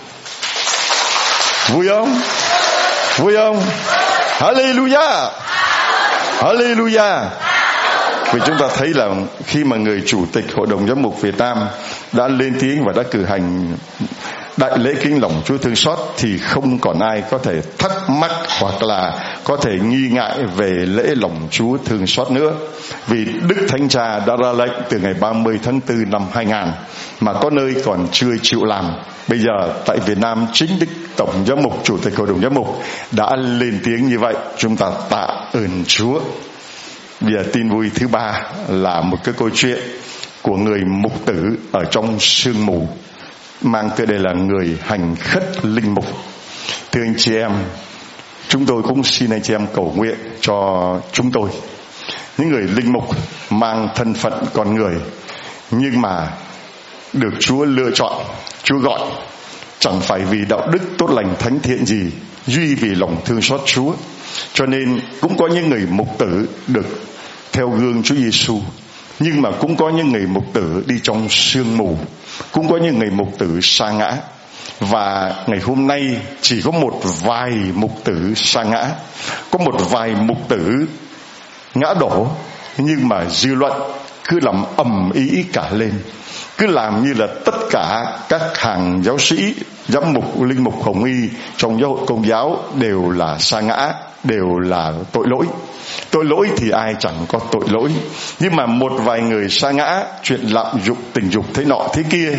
Vui không? Vui không? Hallelujah! Hallelujah! Vì chúng ta thấy là khi mà người chủ tịch Hội đồng Giám mục Việt Nam đã lên tiếng và đã cử hành đại lễ kính lòng Chúa thương xót thì không còn ai có thể thắc mắc hoặc là có thể nghi ngại về lễ lòng Chúa thương xót nữa. Vì Đức Thánh Cha đã ra lệnh từ ngày ba mươi tháng tư năm hai nghìn mà có nơi còn chưa chịu làm. Bây giờ tại Việt Nam chính Đức Tổng Giám mục, Chủ tịch Hội đồng Giám mục đã lên tiếng như vậy. Chúng ta tạ ơn Chúa. Bây giờ tin vui thứ ba là một cái câu chuyện của người mục tử ở trong sương mù, mang tựa đề là người hành khất linh mục. Thưa anh chị em, chúng tôi cũng xin anh chị em cầu nguyện cho chúng tôi, những người linh mục mang thân phận con người nhưng mà được Chúa lựa chọn, Chúa gọi, chẳng phải vì đạo đức tốt lành thánh thiện gì, duy vì lòng thương xót Chúa. Cho nên cũng có những người mục tử được theo gương Chúa Giêsu, nhưng mà cũng có những người mục tử đi trong sương mù, cũng có những người mục tử sa ngã. Và ngày hôm nay chỉ có một vài mục tử sa ngã, có một vài mục tử ngã đổ, nhưng mà dư luận cứ làm ầm ĩ cả lên, cứ làm như là tất cả các hàng giáo sĩ, giám mục, linh mục hồng y trong giáo hội Công giáo đều là sa ngã, đều là tội lỗi. Tội lỗi thì ai chẳng có tội lỗi, nhưng mà một vài người sa ngã, chuyện lạm dụng tình dục thế nọ thế kia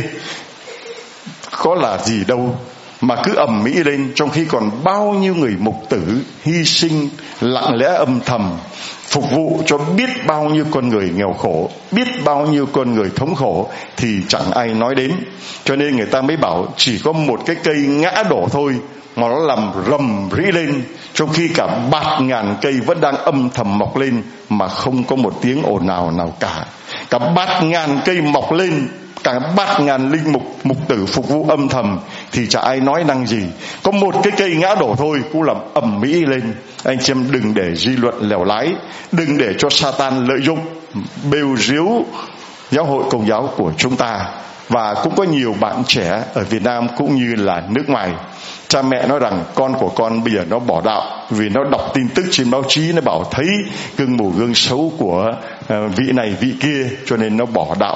có là gì đâu mà cứ ầm ĩ lên, trong khi còn bao nhiêu người mục tử hy sinh lặng lẽ âm thầm phục vụ cho biết bao nhiêu con người nghèo khổ, biết bao nhiêu con người thống khổ thì chẳng ai nói đến. Cho nên người ta mới bảo chỉ có một cái cây ngã đổ thôi mà nó làm rầm rĩ lên, trong khi cả bạt ngàn cây vẫn đang âm thầm mọc lên mà không có một tiếng ồn nào nào cả. Cả bạt ngàn cây mọc lên, cả bát ngàn linh mục mục tử phục vụ âm thầm thì chả ai nói năng gì. Có một cái cây ngã đổ thôi cũng làm ầm ĩ lên. Anh chị em đừng để dư luận lèo lái, đừng để cho Satan lợi dụng bêu riếu giáo hội Công giáo của chúng ta. Và cũng có nhiều bạn trẻ ở Việt Nam cũng như là nước ngoài, cha mẹ nói rằng con của con bây giờ nó bỏ đạo vì nó đọc tin tức trên báo chí, nó bảo thấy gương mù gương xấu của vị này vị kia cho nên nó bỏ đạo.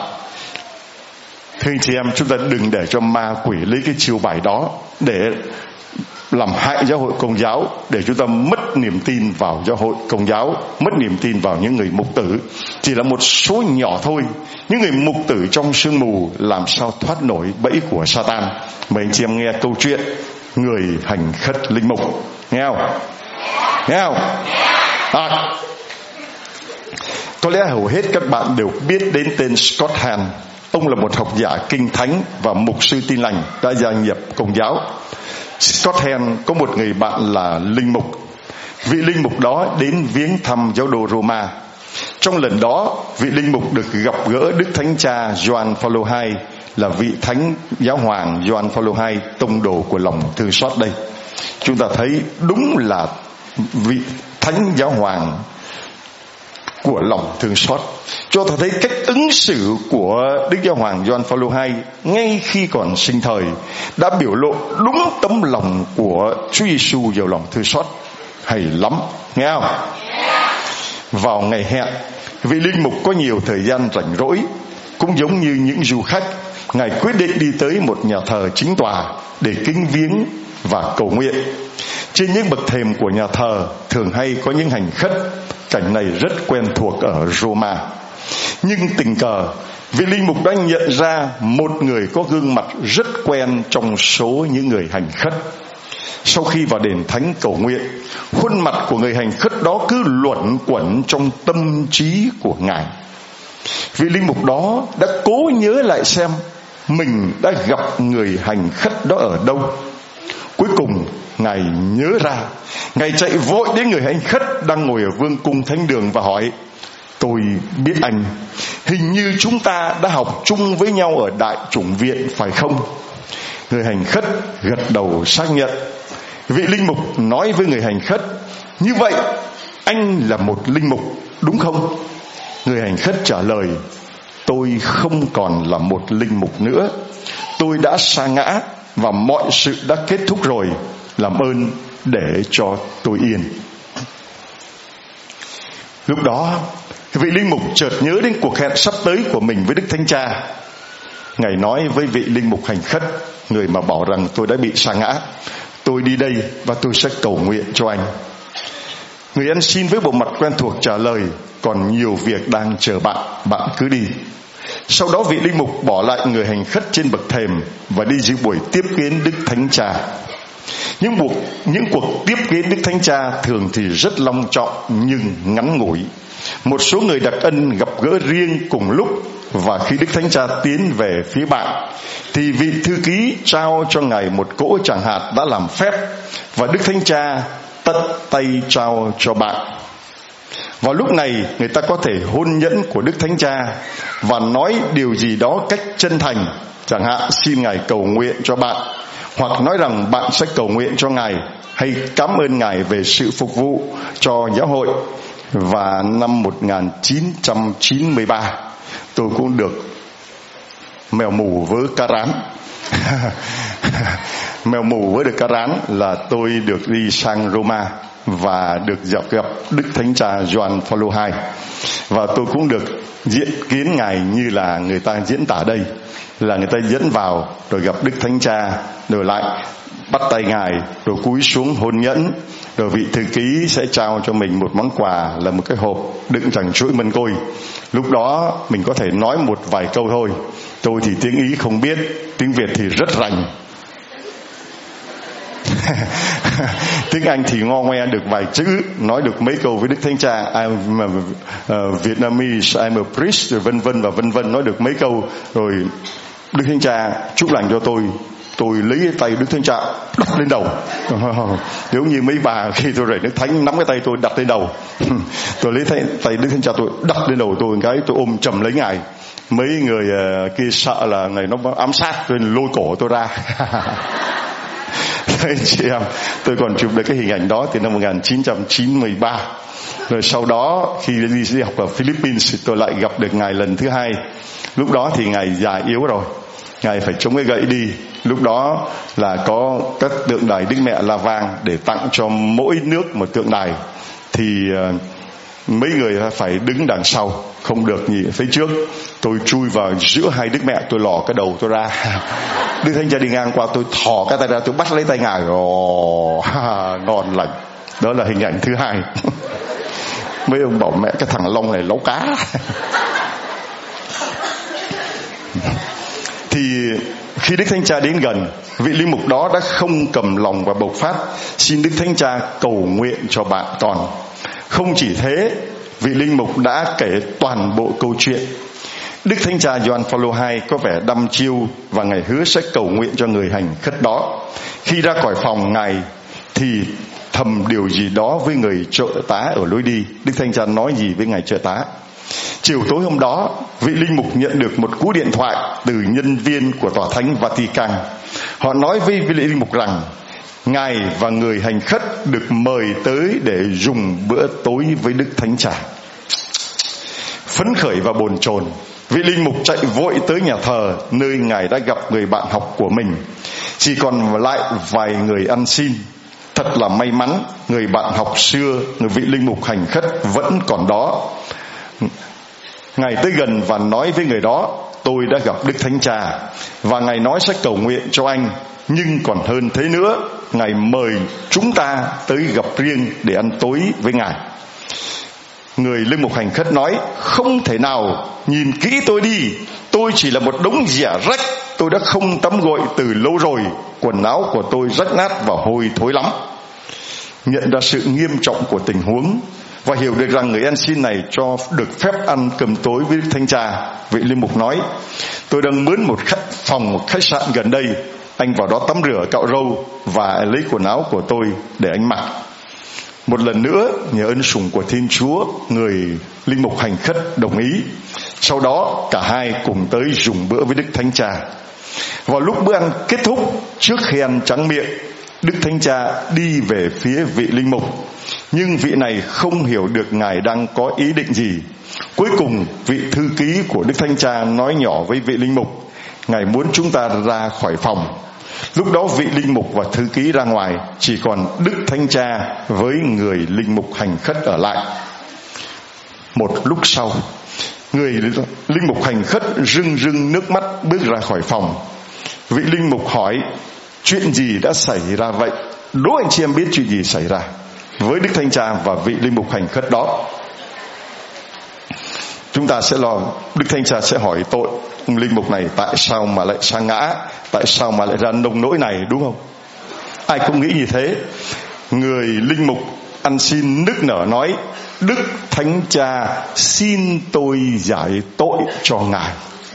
Thưa anh chị em, chúng ta đừng để cho ma quỷ lấy cái chiêu bài đó để làm hại giáo hội Công giáo, để chúng ta mất niềm tin vào giáo hội Công giáo, mất niềm tin vào những người mục tử. Chỉ là một số nhỏ thôi. Những người mục tử trong sương mù làm sao thoát nổi bẫy của Satan. Mời anh chị em nghe câu chuyện người hành khất linh mục. Nghe không? Nghe không? À, có lẽ hầu hết các bạn đều biết đến tên Scott Hahn. Ông là một học giả kinh thánh và mục sư Tin lành đã gia nhập Công giáo. Scott Hahn có một người bạn là linh mục. Vị linh mục đó đến viếng thăm giáo đồ Roma. Trong lần đó, vị linh mục được gặp gỡ Đức Thánh Cha Gioan Phaolô hai, là vị Thánh Giáo Hoàng Gioan Phaolô hai, tông đồ của lòng thương xót đây. Chúng ta thấy đúng là vị Thánh Giáo Hoàng của lòng thương xót. Cho ta thấy cách ứng xử của Đức Giáo Hoàng Gioan Phaolô hai ngay khi còn sinh thời đã biểu lộ đúng tấm lòng của Chúa Giêsu giàu lòng thương xót. Hay lắm, nghe không? Vào ngày hẹn, vị linh mục có nhiều thời gian rảnh rỗi. Cũng giống như những du khách, Ngài quyết định đi tới một nhà thờ chính tòa để kính viếng và cầu nguyện. Trên những bậc thềm của nhà thờ thường hay có những hành khất. Cảnh này rất quen thuộc ở Roma. Nhưng tình cờ, vị linh mục đã nhận ra một người có gương mặt rất quen trong số những người hành khất. Sau khi vào đền thánh cầu nguyện, khuôn mặt của người hành khất đó cứ luẩn quẩn trong tâm trí của Ngài. Vị linh mục đó đã cố nhớ lại xem mình đã gặp người hành khất đó ở đâu. Cuối cùng Ngài nhớ ra. Ngài chạy vội đến người hành khất đang ngồi ở vương cung thánh đường và hỏi: tôi biết anh, hình như chúng ta đã học chung với nhau ở Đại Chủng Viện phải không? Người hành khất gật đầu xác nhận. Vị linh mục nói với người hành khất: như vậy anh là một linh mục đúng không? Người hành khất trả lời: tôi không còn là một linh mục nữa. Tôi đã sa ngã và mọi sự đã kết thúc rồi. Làm ơn để cho tôi yên. Lúc đó, vị linh mục chợt nhớ đến cuộc hẹn sắp tới của mình với Đức Thánh Cha. Ngài nói với vị linh mục hành khất, người mà bảo rằng tôi đã bị sa ngã: tôi đi đây và tôi sẽ cầu nguyện cho anh. Người ăn xin với bộ mặt quen thuộc trả lời: còn nhiều việc đang chờ bạn, bạn cứ đi. Sau đó vị linh mục bỏ lại người hành khất trên bậc thềm và đi dự buổi tiếp kiến Đức Thánh Cha. Những cuộc, những cuộc tiếp kiến Đức Thánh Cha thường thì rất long trọng nhưng ngắn ngủi. Một số người đặc ân gặp gỡ riêng cùng lúc, và khi Đức Thánh Cha tiến về phía bạn thì vị thư ký trao cho Ngài một cỗ tràng hạt đã làm phép, và Đức Thánh Cha tận tay trao cho bạn. Vào lúc này, người ta có thể hôn nhẫn của Đức Thánh Cha và nói điều gì đó cách chân thành, chẳng hạn xin Ngài cầu nguyện cho bạn, hoặc nói rằng bạn sẽ cầu nguyện cho Ngài, hay cảm ơn Ngài về sự phục vụ cho giáo hội. Và năm một nghìn chín trăm chín mươi ba, tôi cũng được mèo mù với cá rán. Mèo mù với được cá rán là tôi được đi sang Roma và được gặp Đức Thánh Cha Gioan Phaolô hai, và tôi cũng được diễn kiến Ngài như là người ta diễn tả đây, là người ta dẫn vào rồi gặp Đức Thánh Cha, rồi lại bắt tay Ngài, rồi cúi xuống hôn nhẫn, rồi vị thư ký sẽ trao cho mình một món quà là một cái hộp đựng chẳng chuỗi mân côi. Lúc đó mình có thể nói một vài câu thôi. Tôi thì tiếng Ý không biết, tiếng Việt thì rất rành. Tiếng Anh thì ngo ngoe được vài chữ, nói được mấy câu với Đức Thánh Cha. I'm a, uh, Vietnamese, I'm a priest, rồi vân vân và vân vân, nói được mấy câu. Rồi Đức Thánh Cha chúc lành cho tôi. Tôi lấy cái tay Đức Thánh Cha đặt lên đầu. Nếu như mấy bà khi tôi rể Đức Thánh nắm cái tay tôi đặt lên đầu, tôi lấy tay, tay Đức Thánh Cha tôi đặt lên đầu tôi một cái, tôi ôm chầm lấy Ngài. Mấy người uh, kia sợ là Ngài nó ám sát, rồi lôi cổ tôi ra. Anh chị em, tôi còn chụp được cái hình ảnh đó từ năm một nghìn chín trăm chín mươi ba. Rồi sau đó khi đi, đi học ở Philippines, tôi lại gặp được Ngài lần thứ hai. Lúc đó thì Ngài già yếu rồi, Ngài phải chống cái gậy đi. Lúc đó là có các tượng đài Đức Mẹ La Vang để tặng cho mỗi nước một tượng đài, thì uh, mấy người phải đứng đằng sau, không được nhỉ. Phía trước tôi chui vào giữa hai đức mẹ, tôi lò cái đầu tôi ra. Đức Thánh Cha đi ngang qua, tôi thò cái tay ra, tôi bắt lấy tay Ngài. Ồ, ngon lành. Đó là hình ảnh thứ hai. Mấy ông bảo mẹ cái thằng Long này lấu cá. Thì khi Đức Thánh Cha đến gần, vị linh mục đó đã không cầm lòng và bộc phát: xin Đức Thánh Cha cầu nguyện cho bạn con. Không chỉ thế, vị linh mục đã kể toàn bộ câu chuyện. Đức Thánh Cha Gioan Phaolô đệ nhị có vẻ đăm chiêu và Ngài hứa sẽ cầu nguyện cho người hành khất đó. Khi ra khỏi phòng, Ngài thì thầm điều gì đó với người trợ tá ở lối đi. Đức Thánh Cha nói gì với Ngài trợ tá? Chiều tối hôm đó, vị linh mục nhận được một cú điện thoại từ nhân viên của Tòa Thánh Vatican. Họ nói với vị linh mục rằng Ngài và người hành khất được mời tới để dùng bữa tối với Đức Thánh Cha. Phấn khởi và bồn chồn, vị linh mục chạy vội tới nhà thờ nơi Ngài đã gặp người bạn học của mình. Chỉ còn lại vài người ăn xin. Thật là may mắn, người bạn học xưa, người vị linh mục hành khất vẫn còn đó. Ngài tới gần và nói với người đó: tôi đã gặp Đức Thánh Cha và Ngài nói sẽ cầu nguyện cho anh. Nhưng còn hơn thế nữa, Ngài mời chúng ta tới gặp riêng để ăn tối với Ngài. Người linh mục hành khất nói: không thể nào, nhìn kỹ tôi đi, tôi chỉ là một đống rẻ rách. Tôi đã không tắm gội từ lâu rồi, quần áo của tôi rách nát và hôi thối lắm. Nhận ra sự nghiêm trọng của tình huống và hiểu được rằng người ăn xin này cho được phép ăn cơm tối với Đức Thánh Cha, vị linh mục nói: tôi đang mướn một khách phòng một khách sạn gần đây, anh vào đó tắm rửa, cạo râu và lấy quần áo của tôi để anh mặc. Một lần nữa, nhờ ân sủng của Thiên Chúa, người linh mục hành khất đồng ý. Sau đó cả hai cùng tới dùng bữa với Đức Thánh Cha. Vào lúc bữa ăn kết thúc, trước khi ăn trắng miệng, Đức Thánh Cha đi về phía vị linh mục, nhưng vị này không hiểu được Ngài đang có ý định gì. Cuối cùng, vị thư ký của Đức Thánh Cha nói nhỏ với vị linh mục: Ngài muốn chúng ta ra khỏi phòng. Lúc đó vị linh mục và thư ký ra ngoài, chỉ còn Đức Thánh Cha với người linh mục hành khất ở lại. Một lúc sau, người linh mục hành khất rưng rưng nước mắt bước ra khỏi phòng. Vị linh mục hỏi: chuyện gì đã xảy ra vậy? Đố anh chị em biết chuyện gì xảy ra với Đức Thánh Cha và vị linh mục hành khất đó. Chúng ta sẽ lo Đức Thánh Cha sẽ hỏi tội ông linh mục này tại sao mà lại sa ngã, tại sao mà lại ra nông nỗi này, đúng không? Ai cũng nghĩ như thế. Người linh mục ăn xin nức nở nói: Đức Thánh Cha xin tôi giải tội cho Ngài.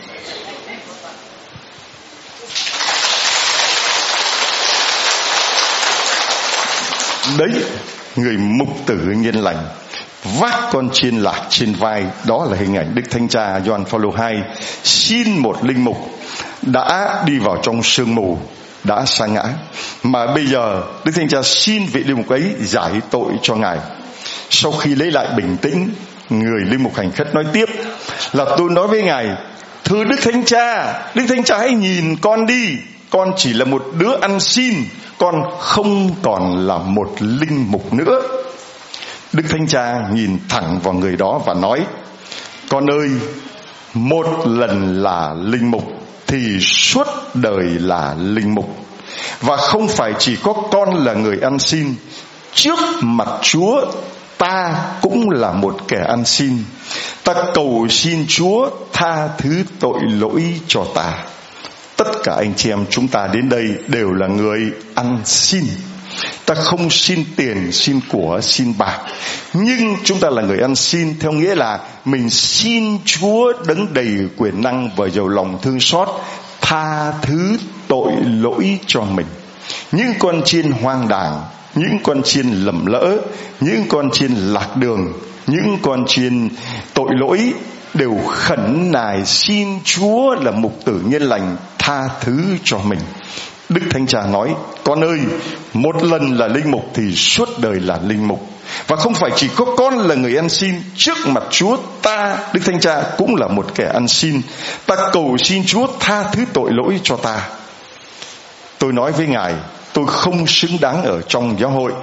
Đấy, người mục tử Nhiên Lành vác con chiên lạc trên vai, đó là hình ảnh Đức Thánh Cha Gioan Phaolô đệ nhị xin một linh mục đã đi vào trong sương mù, đã sa ngã, mà bây giờ Đức Thánh Cha xin vị linh mục ấy giải tội cho Ngài. Sau khi lấy lại bình tĩnh, người linh mục hành khất nói tiếp là: tôi nói với Ngài, thưa Đức Thánh Cha, Đức Thánh Cha hãy nhìn con đi, con chỉ là một đứa ăn xin, con không còn là một linh mục nữa. Đức Thánh Cha nhìn thẳng vào người đó và nói: con ơi, một lần là linh mục thì suốt đời là linh mục. Và không phải chỉ có con là người ăn xin, trước mặt Chúa ta cũng là một kẻ ăn xin. Ta cầu xin Chúa tha thứ tội lỗi cho ta. Tất cả anh chị em chúng ta đến đây đều là người ăn xin. Ta không xin tiền, xin của, xin bạc, nhưng chúng ta là người ăn xin, theo nghĩa là mình xin Chúa đấng đầy quyền năng và giàu lòng thương xót tha thứ tội lỗi cho mình. Những con chiên hoang đàng, những con chiên lầm lỡ, những con chiên lạc đường, những con chiên tội lỗi đều khẩn nài xin Chúa là mục tử Nhiên Lành tha thứ cho mình. Đức Thánh Cha nói: con ơi, một lần là linh mục thì suốt đời là linh mục. Và không phải chỉ có con là người ăn xin, trước mặt Chúa ta, Đức Thánh Cha cũng là một kẻ ăn xin. Ta cầu xin Chúa tha thứ tội lỗi cho ta. Tôi nói với Ngài, tôi không xứng đáng ở trong giáo hội.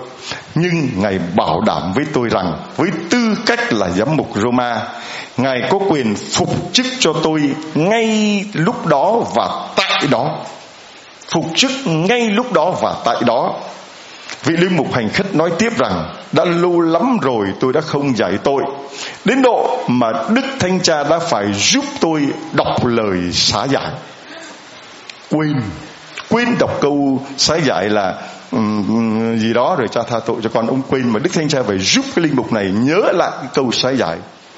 Nhưng Ngài bảo đảm với tôi rằng với tư cách là giám mục Roma, Ngài có quyền phục chức cho tôi ngay lúc đó và tại đó. Phục chức ngay lúc đó và tại đó. Vị linh mục hành khất nói tiếp rằng đã lâu lắm rồi tôi đã không giải tội, đến độ mà Đức Thánh Cha đã phải giúp tôi đọc lời xá giải. Quên Quên đọc câu xá giải là um, gì đó rồi cha tha tội cho con. Ông quên mà Đức Thánh Cha phải giúp cái linh mục này nhớ lại cái câu xá giải.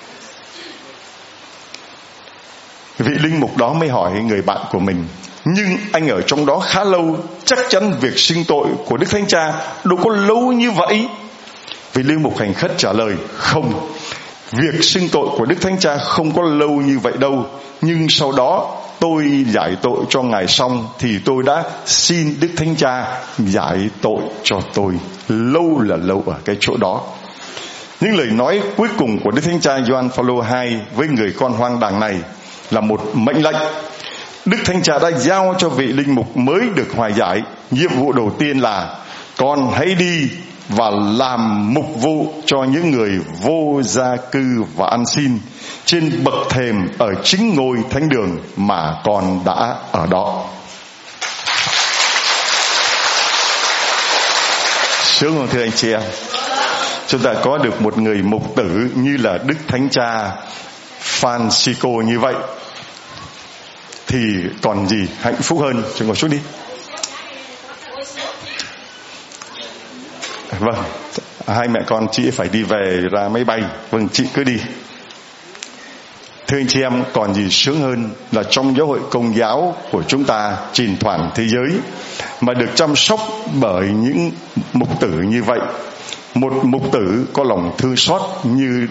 Vị linh mục đó mới hỏi người bạn của mình: nhưng anh ở trong đó khá lâu, chắc chắn việc xưng tội của Đức Thánh Cha đâu có lâu như vậy. Vị linh mục hành khất trả lời: không, việc xưng tội của Đức Thánh Cha không có lâu như vậy đâu. Nhưng sau đó tôi giải tội cho Ngài xong thì tôi đã xin Đức Thánh Cha giải tội cho tôi. Lâu là lâu ở cái chỗ đó. Những lời nói cuối cùng của Đức Thánh Cha Gioan Phaolô hai với người con hoang đàng này là một mệnh lệnh. Đức Thánh Cha đã giao cho vị linh mục mới được hòa giải nhiệm vụ đầu tiên là: con hãy đi và làm mục vụ cho những người vô gia cư và ăn xin trên bậc thềm ở chính ngôi thánh đường mà con đã ở đó. Sướng không thưa anh chị em? Chúng ta có được một người mục tử như là Đức Thánh Cha Francisco như vậy thì còn gì hạnh phúc hơn. Chúng ngồi xuống đi. Vâng, hai mẹ con chị phải đi về ra máy bay. Vâng, chị cứ đi. Thưa anh chị em, còn gì sướng hơn là trong giáo hội Công giáo của chúng ta trên toàn thế giới mà được chăm sóc bởi những mục tử như vậy. Một mục tử có lòng thương xót như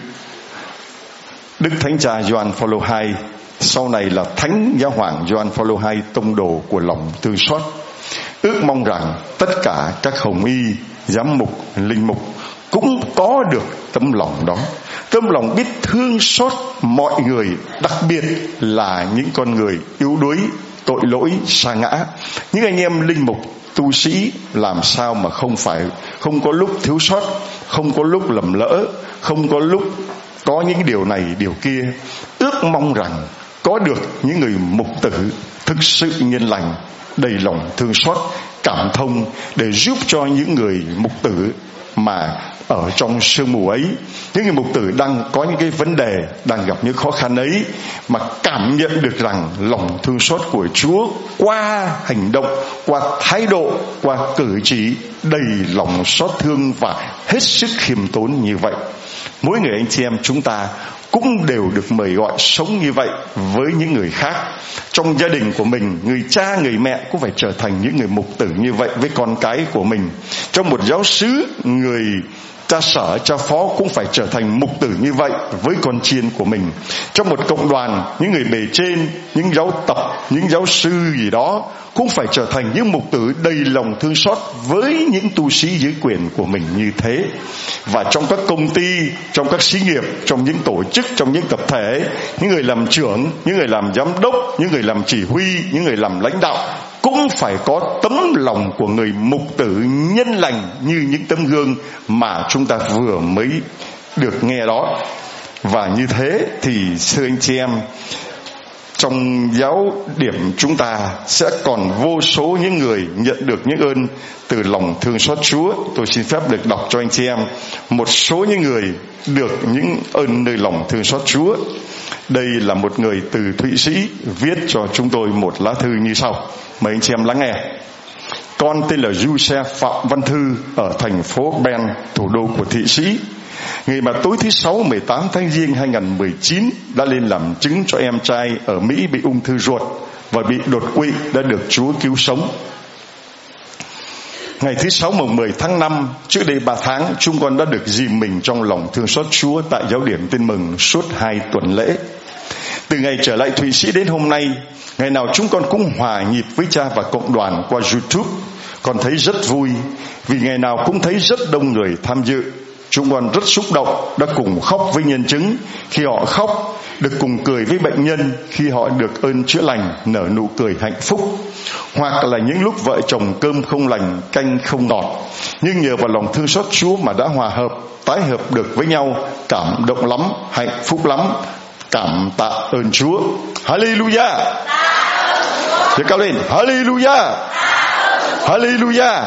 Đức Thánh Cha Gioan Phaolô hai, sau này là Thánh Giáo hoàng Gioan Phaolô hai, tông đồ của lòng thương xót. Ước mong rằng tất cả các hồng y, giám mục, linh mục cũng có được tấm lòng đó, tấm lòng biết thương xót mọi người, đặc biệt là những con người yếu đuối, tội lỗi, sa ngã. Những anh em linh mục, tu sĩ làm sao mà không phải không có lúc thiếu sót, không có lúc lầm lỡ, không có lúc có những điều này điều kia. Ước mong rằng có được những người mục tử thực sự nhân lành, đầy lòng thương xót, cảm thông để giúp cho những người mục tử mà ở trong sương mù ấy, những người mục tử đang có những cái vấn đề, đang gặp những khó khăn ấy, mà cảm nhận được rằng lòng thương xót của Chúa qua hành động, qua thái độ, qua cử chỉ đầy lòng xót thương và hết sức khiêm tốn như vậy. Mỗi người anh chị em chúng ta cũng đều được mời gọi sống như vậy với những người khác. Trong gia đình của mình, người cha, người mẹ cũng phải trở thành những người mục tử như vậy với con cái của mình. Trong một giáo xứ, người cha sở, cha phó cũng phải trở thành mục tử như vậy với con chiên của mình. Trong một cộng đoàn, những người bề trên, những giáo tập, những giáo sư gì đó cũng phải trở thành những mục tử đầy lòng thương xót với những tu sĩ dưới quyền của mình như thế. Và trong các công ty, trong các xí nghiệp, trong những tổ chức, trong những tập thể, những người làm trưởng, những người làm giám đốc, những người làm chỉ huy, những người làm lãnh đạo cũng phải có tấm lòng của người mục tử nhân lành như những tấm gương mà chúng ta vừa mới được nghe đó. Và như thế thì thưa anh chị em, trong giáo điểm chúng ta sẽ còn vô số những người nhận được những ơn từ lòng thương xót Chúa. Tôi xin phép được đọc cho anh chị em một số những người được những ơn nơi lòng thương xót Chúa. Đây là một người từ Thụy Sĩ viết cho chúng tôi một lá thư như sau. Mời anh chị em lắng nghe. Con tên là Giuse Phạm Văn Thư, ở thành phố Bern, thủ đô của Thụy Sĩ. Ngày mà tối thứ sáu mười tám tháng Giêng hai nghìn không trăm mười chín đã lên làm chứng cho em trai ở Mỹ bị ung thư ruột và bị đột quỵ đã được Chúa cứu sống. Ngày thứ sáu mùng mười tháng năm, trước đây ba tháng, chúng con đã được dìm mình trong lòng thương xót Chúa tại giáo điểm Tin Mừng suốt hai tuần lễ. Từ ngày trở lại Thụy Sĩ đến hôm nay, ngày nào chúng con cũng hòa nhịp với cha và cộng đoàn qua YouTube. Con thấy rất vui vì ngày nào cũng thấy rất đông người tham dự. Chúng con rất xúc động đã cùng khóc với nhân chứng khi họ khóc, được cùng cười với bệnh nhân khi họ được ơn chữa lành, nở nụ cười hạnh phúc. Hoặc là những lúc vợ chồng cơm không lành, canh không ngọt, nhưng nhờ vào lòng thương xót Chúa mà đã hòa hợp, tái hợp được với nhau. Cảm động lắm, hạnh phúc lắm. Cảm tạ ơn Chúa. Hallelujah. Thì cao lên, Hallelujah. Hallelujah.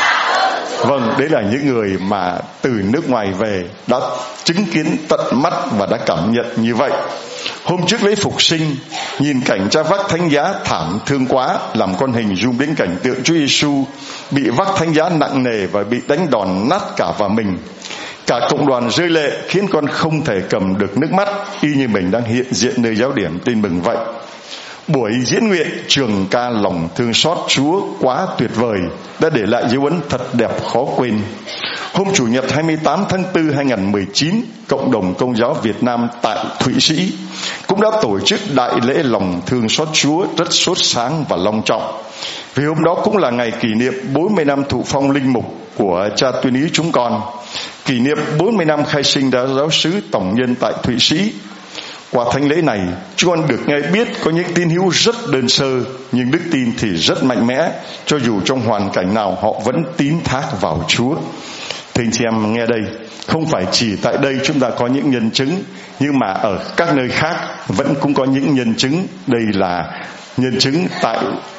Vâng, đấy là những người mà từ nước ngoài về đã chứng kiến tận mắt và đã cảm nhận như vậy. Hôm trước lễ phục sinh, nhìn cảnh cha vác thánh giá thảm thương quá, làm con hình dung đến cảnh tượng Chúa Giêsu bị vác thánh giá nặng nề và bị đánh đòn nát cả vào mình. Cả cộng đoàn rơi lệ khiến con không thể cầm được nước mắt, y như mình đang hiện diện nơi giáo điểm tin mừng vậy. Buổi diễn nguyện trường ca lòng thương xót Chúa quá tuyệt vời, đã để lại dấu ấn thật đẹp khó quên. Hôm Chủ nhật hai mươi tám tháng tư hai nghìn không trăm mười chín, Cộng đồng Công giáo Việt Nam tại Thụy Sĩ cũng đã tổ chức đại lễ lòng thương xót Chúa rất sốt sáng và long trọng. Vì hôm đó cũng là ngày kỷ niệm bốn mươi năm thụ phong linh mục của cha Tuyên Ý chúng con, kỷ niệm bốn mươi năm khai sinh đã giáo sứ tổng nhân tại Thụy Sĩ. Qua thánh lễ này, chúng con được nghe biết có những tín hữu rất đơn sơ, nhưng đức tin thì rất mạnh mẽ, cho dù trong hoàn cảnh nào họ vẫn tín thác vào Chúa. Thưa anh chị em nghe đây, không phải chỉ tại đây chúng ta có những nhân chứng, nhưng mà ở các nơi khác vẫn cũng có những nhân chứng. Đây là nhân chứng tại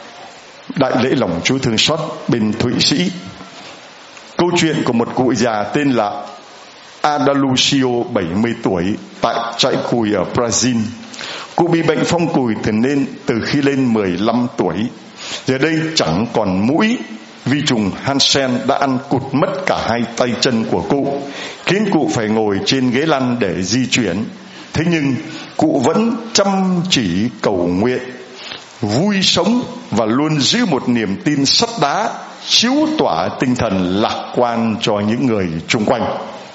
đại lễ lòng Chúa thương xót bên Thụy Sĩ. Câu chuyện của một cụ già tên là Adalucio, bảy mươi tuổi, tại trại cùi ở Brazil. Cụ bị bệnh phong cùi từ nên từ khi lên mười lăm tuổi. Giờ đây chẳng còn mũi, vi trùng Hansen đã ăn cụt mất cả hai tay chân của cụ, khiến cụ phải ngồi trên ghế lăn để di chuyển. Thế nhưng cụ vẫn chăm chỉ cầu nguyện, vui sống và luôn giữ một niềm tin sắt đá, chiếu tỏa tinh thần lạc quan cho những người chung quanh.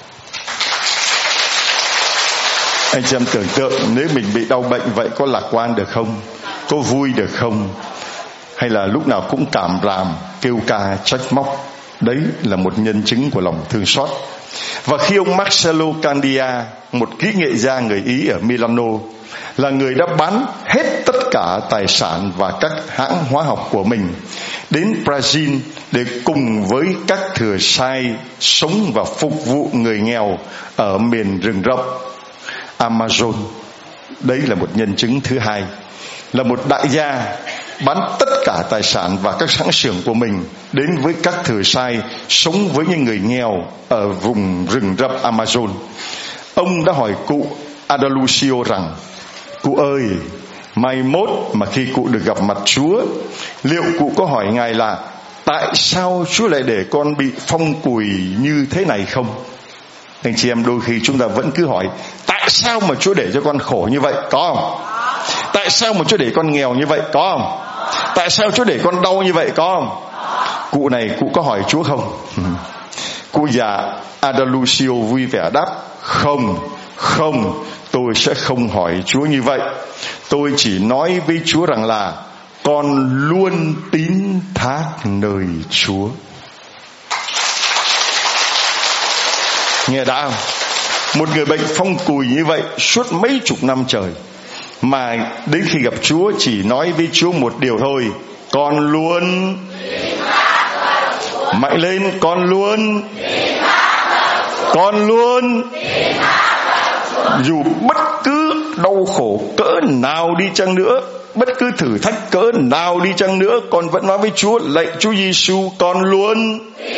Anh chị em tưởng tượng nếu mình bị đau bệnh vậy có lạc quan được không? Có vui được không? Hay là lúc nào cũng cảm ràm, kêu ca, trách móc? Đấy là một nhân chứng của lòng thương xót. Và khi ông Marcello Candia, một kỹ nghệ gia người Ý ở Milano, là người đã bán hết tất cả tài sản và các hãng hóa học của mình, đến Brazil để cùng với các thừa sai sống và phục vụ người nghèo ở miền rừng rậm Amazon. Đấy là một nhân chứng thứ hai, là một đại gia bán tất cả tài sản và các hãng xưởng của mình đến với các thừa sai sống với những người nghèo ở vùng rừng rậm Amazon. Ông đã hỏi cụ Adalucio rằng: cụ ơi, mai mốt mà khi cụ được gặp mặt Chúa, liệu cụ có hỏi Ngài là tại sao Chúa lại để con bị phong cùi như thế này không? Anh chị em, đôi khi chúng ta vẫn cứ hỏi tại sao mà Chúa để cho con khổ như vậy, có không? Tại sao mà Chúa để con nghèo như vậy, có không? Tại sao Chúa để con đau như vậy, có không? Cụ này cụ có hỏi Chúa không? Cụ già Adalucio vui vẻ đáp: Không, không, tôi sẽ không hỏi Chúa như vậy. Tôi chỉ nói với Chúa rằng là con luôn tín thác nơi Chúa. Nghe đã không? Một người bệnh phong cùi như vậy suốt mấy chục năm trời, mà đến khi gặp Chúa chỉ nói với Chúa một điều thôi: con luôn mạnh lên, con luôn con luôn dù bất cứ đau khổ cỡ nào đi chăng nữa, bất cứ thử thách cỡ nào đi chăng nữa, con vẫn nói với Chúa: lạy Chúa Giêsu, con luôn.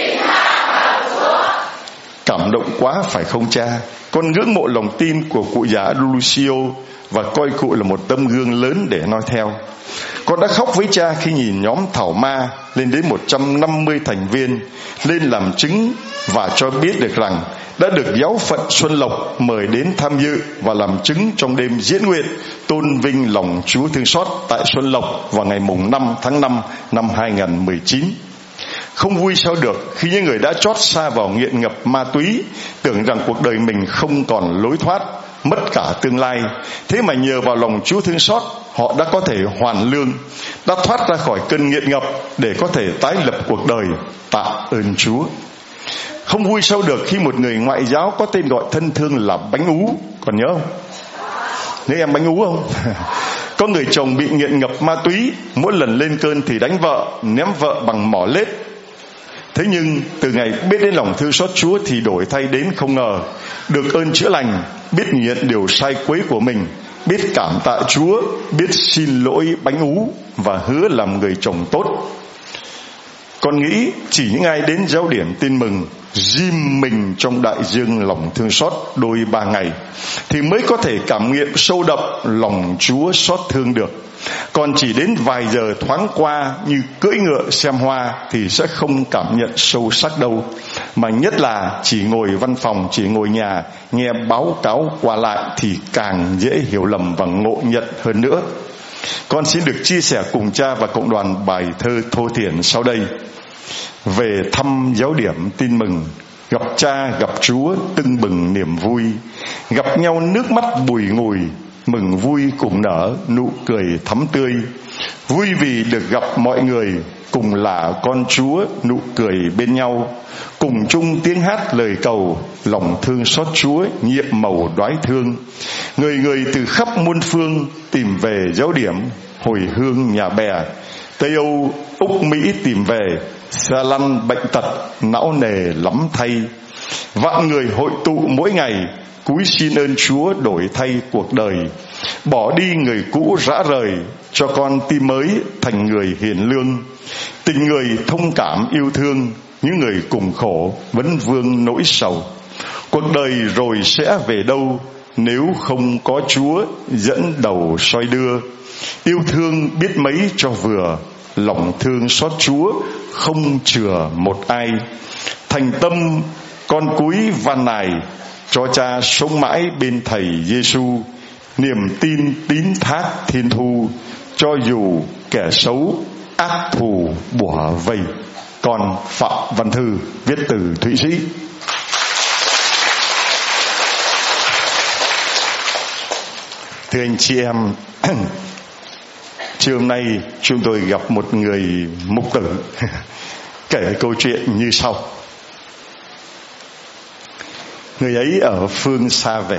Cảm động quá phải không cha? Con ngưỡng mộ lòng tin của cụ già Adalucio và coi cụ là một tấm gương lớn để noi theo. Con đã khóc với cha khi nhìn nhóm Thảo Ma lên đến một trăm năm mươi thành viên lên làm chứng và cho biết được rằng đã được giáo phận Xuân Lộc mời đến tham dự và làm chứng trong đêm diễn nguyện tôn vinh lòng Chúa thương xót tại Xuân Lộc vào ngày mùng năm tháng năm năm hai nghìn không trăm mười chín. Không vui sao được khi những người đã trót xa vào nghiện ngập ma túy tưởng rằng cuộc đời mình không còn lối thoát, mất cả tương lai. Thế mà nhờ vào lòng Chúa thương xót, họ đã có thể hoàn lương, đã thoát ra khỏi cơn nghiện ngập để có thể tái lập cuộc đời. Tạ ơn Chúa. Không vui sao được khi một người ngoại giáo có tên gọi thân thương là Bánh Ú. Còn nhớ không? Nhớ em Bánh Ú không? Có người chồng bị nghiện ngập ma túy, mỗi lần lên cơn thì đánh vợ, ném vợ bằng mỏ lết. Thế nhưng từ ngày biết đến lòng thương xót Chúa thì đổi thay đến không ngờ. Được ơn chữa lành, biết nhìn nhận điều sai quấy của mình, biết cảm tạ Chúa, biết xin lỗi Bánh Ú và hứa làm người chồng tốt. Con nghĩ chỉ những ai đến giáo điểm tin mừng, ghim mình trong đại dương lòng thương xót đôi ba ngày thì mới có thể cảm nghiệm sâu đậm lòng Chúa xót thương được. Còn chỉ đến vài giờ thoáng qua như cưỡi ngựa xem hoa thì sẽ không cảm nhận sâu sắc đâu. Mà nhất là chỉ ngồi văn phòng, chỉ ngồi nhà nghe báo cáo qua lại thì càng dễ hiểu lầm và ngộ nhận hơn nữa. Con xin được chia sẻ cùng cha và cộng đoàn bài thơ thô thiển sau đây. Về thăm giáo điểm tin mừng, gặp cha gặp Chúa tưng bừng niềm vui, gặp nhau nước mắt bùi ngùi, mừng vui cùng nở nụ cười thắm tươi. Vui vì được gặp mọi người, cùng là con Chúa nụ cười bên nhau, cùng chung tiếng hát lời cầu, lòng thương xót Chúa nhiệm màu đoái thương. Người người từ khắp muôn phương tìm về giáo điểm, hồi hương nhà bè. Tây Âu, Úc Mỹ tìm về, xa lăn bệnh tật não nề lắm thay. Vạn người hội tụ mỗi ngày, cúi xin ơn Chúa đổi thay cuộc đời. Bỏ đi người cũ rã rời, cho con tim mới thành người hiền lương. Tình người thông cảm yêu thương, những người cùng khổ vấn vương nỗi sầu. Cuộc đời rồi sẽ về đâu nếu không có Chúa dẫn đầu soi đưa. Yêu thương biết mấy cho vừa, lòng thương xót Chúa không chừa một ai. Thành tâm con cúi van nài, cho cha sống mãi bên thầy Giêsu. Niềm tin tín thác thiên thu, cho dù kẻ xấu ác thù bủa vây. Con Phạm Văn Thư, viết từ Thụy Sĩ. Thưa anh chị em, chiều hôm nay chúng tôi gặp một người mục tử kể câu chuyện như sau. Người ấy ở phương xa về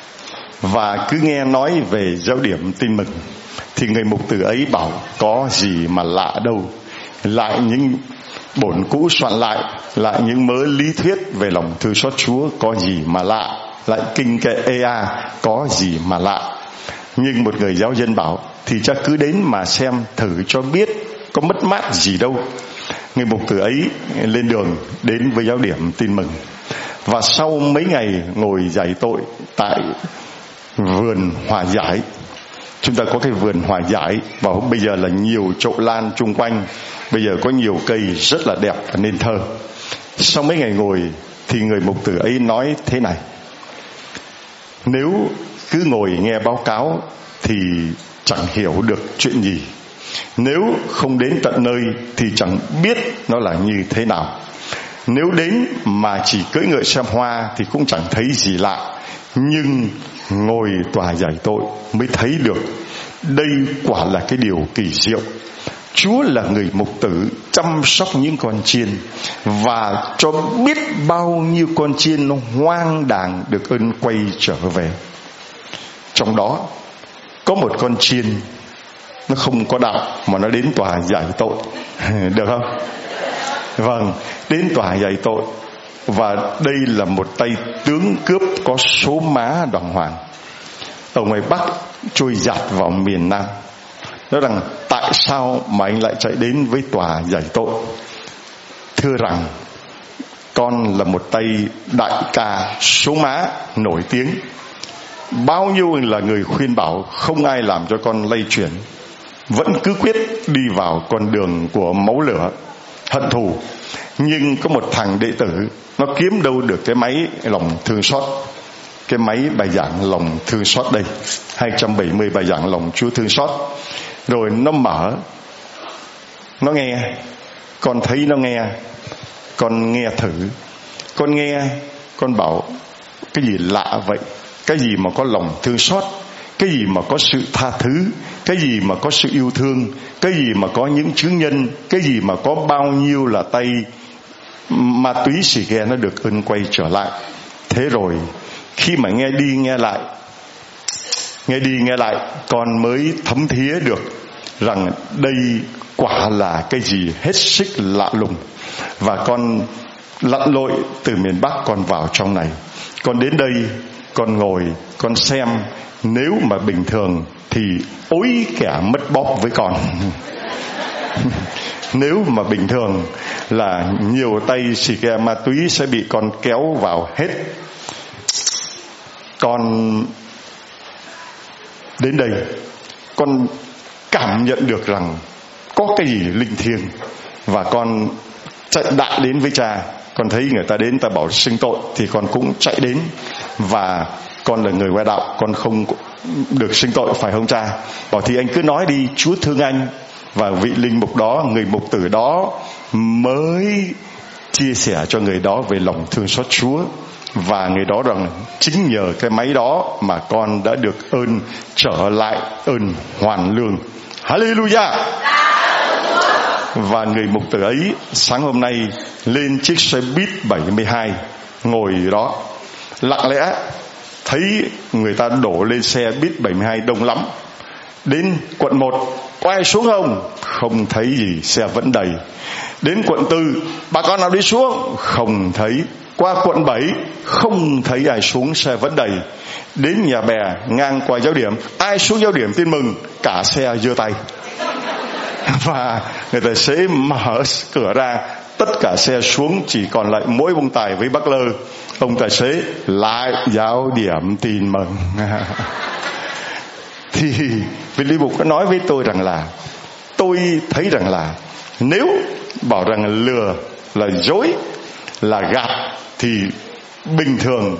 và cứ nghe nói về giáo điểm tin mừng thì người mục tử ấy bảo có gì mà lạ đâu. Lại những bổn cũ soạn lại, lại những mớ lý thuyết về lòng thương xót Chúa có gì mà lạ, lại kinh kệ ê a có gì mà lạ. Nhưng một người giáo dân bảo thì cha cứ đến mà xem thử cho biết, có mất mát gì đâu. Người mục tử ấy lên đường đến với giáo điểm tin mừng, và sau mấy ngày ngồi giải tội tại vườn Hòa Giải, chúng ta có cái vườn Hòa Giải và bây giờ là nhiều chậu lan chung quanh, bây giờ có nhiều cây rất là đẹp và nên thơ. Sau mấy ngày ngồi thì người mục tử ấy nói thế này: nếu cứ ngồi nghe báo cáo thì chẳng hiểu được chuyện gì, nếu không đến tận nơi thì chẳng biết nó là như thế nào. Nếu đến mà chỉ cưỡi ngựa xem hoa thì cũng chẳng thấy gì lạ, nhưng ngồi tòa giải tội mới thấy được đây quả là cái điều kỳ diệu. Chúa là người mục tử chăm sóc những con chiên và cho biết bao nhiêu con chiên nó hoang đàng được ơn quay trở về. Trong đó có một con chiên nó không có đạo mà nó đến tòa giải tội. Được không? Vâng, đến tòa giải tội. Và đây là một tay tướng cướp có số má đàng hoàng, ở ngoài Bắc trôi giạt vào miền Nam. Nói rằng tại sao mà anh lại chạy đến với tòa giải tội? Thưa rằng con là một tay đại ca số má nổi tiếng. Bao nhiêu là người khuyên bảo không ai làm cho con lay chuyển, vẫn cứ quyết đi vào con đường của máu lửa hận thù. Nhưng có một thằng đệ tử nó kiếm đâu được cái máy lòng thương xót, cái máy bài giảng lòng thương xót đây, hai trăm bảy mươi bài giảng lòng Chúa thương xót. Rồi nó mở, nó nghe, con thấy nó nghe, con nghe thử, con nghe, con bảo cái gì lạ vậy, cái gì mà có lòng thương xót, cái gì mà có sự tha thứ, cái gì mà có sự yêu thương, cái gì mà có những chứng nhân, cái gì mà có bao nhiêu là tay ma túy xì ke nó được ơn quay trở lại. Thế rồi khi mà nghe đi nghe lại, nghe đi nghe lại, con mới thấm thía được rằng đây quả là cái gì hết sức lạ lùng. Và con lặn lội từ miền Bắc con vào trong này. Con đến đây, con ngồi, con xem. Nếu mà bình thường thì ối kẻ mất bóp với con. Nếu mà bình thường là nhiều tay xì ke ma túy sẽ bị con kéo vào hết. Con đến đây, con cảm nhận được rằng có cái gì linh thiêng. Và con chạy đại đến với cha. Con thấy người ta đến, ta bảo xưng tội thì con cũng chạy đến. Và con là người ngoại đạo, con không được xưng tội, phải không cha? Bảo thì anh cứ nói đi, Chúa thương anh. Và vị linh mục đó, người mục tử đó mới chia sẻ cho người đó về lòng thương xót Chúa. Và người đó rằng chính nhờ cái máy đó mà con đã được ơn trở lại, ơn hoàn lương. Hallelujah. Và người mục tử ấy sáng hôm nay lên chiếc xe buýt bảy mươi hai, ngồi đó lặng lẽ. Thấy người ta đổ lên xe buýt bảy mươi hai đông lắm. Đến quận một, có ai xuống không? Không thấy gì, xe vẫn đầy. Đến quận tư, bà con nào đi xuống? Không thấy. Qua quận bảy, không thấy ai xuống, xe vẫn đầy. Đến Nhà Bè, ngang qua Giáo Điểm, ai xuống Giáo Điểm tin mừng? Cả xe giơ tay. Và người tài xế mở cửa ra, tất cả xe xuống, chỉ còn lại mỗi ông Tài với bác Lơ. Ông tài xế lại Giáo Điểm tin mừng. Thì vị linh mục có nói với tôi rằng là tôi thấy rằng là nếu bảo rằng lừa là dối, là gạt, thì bình thường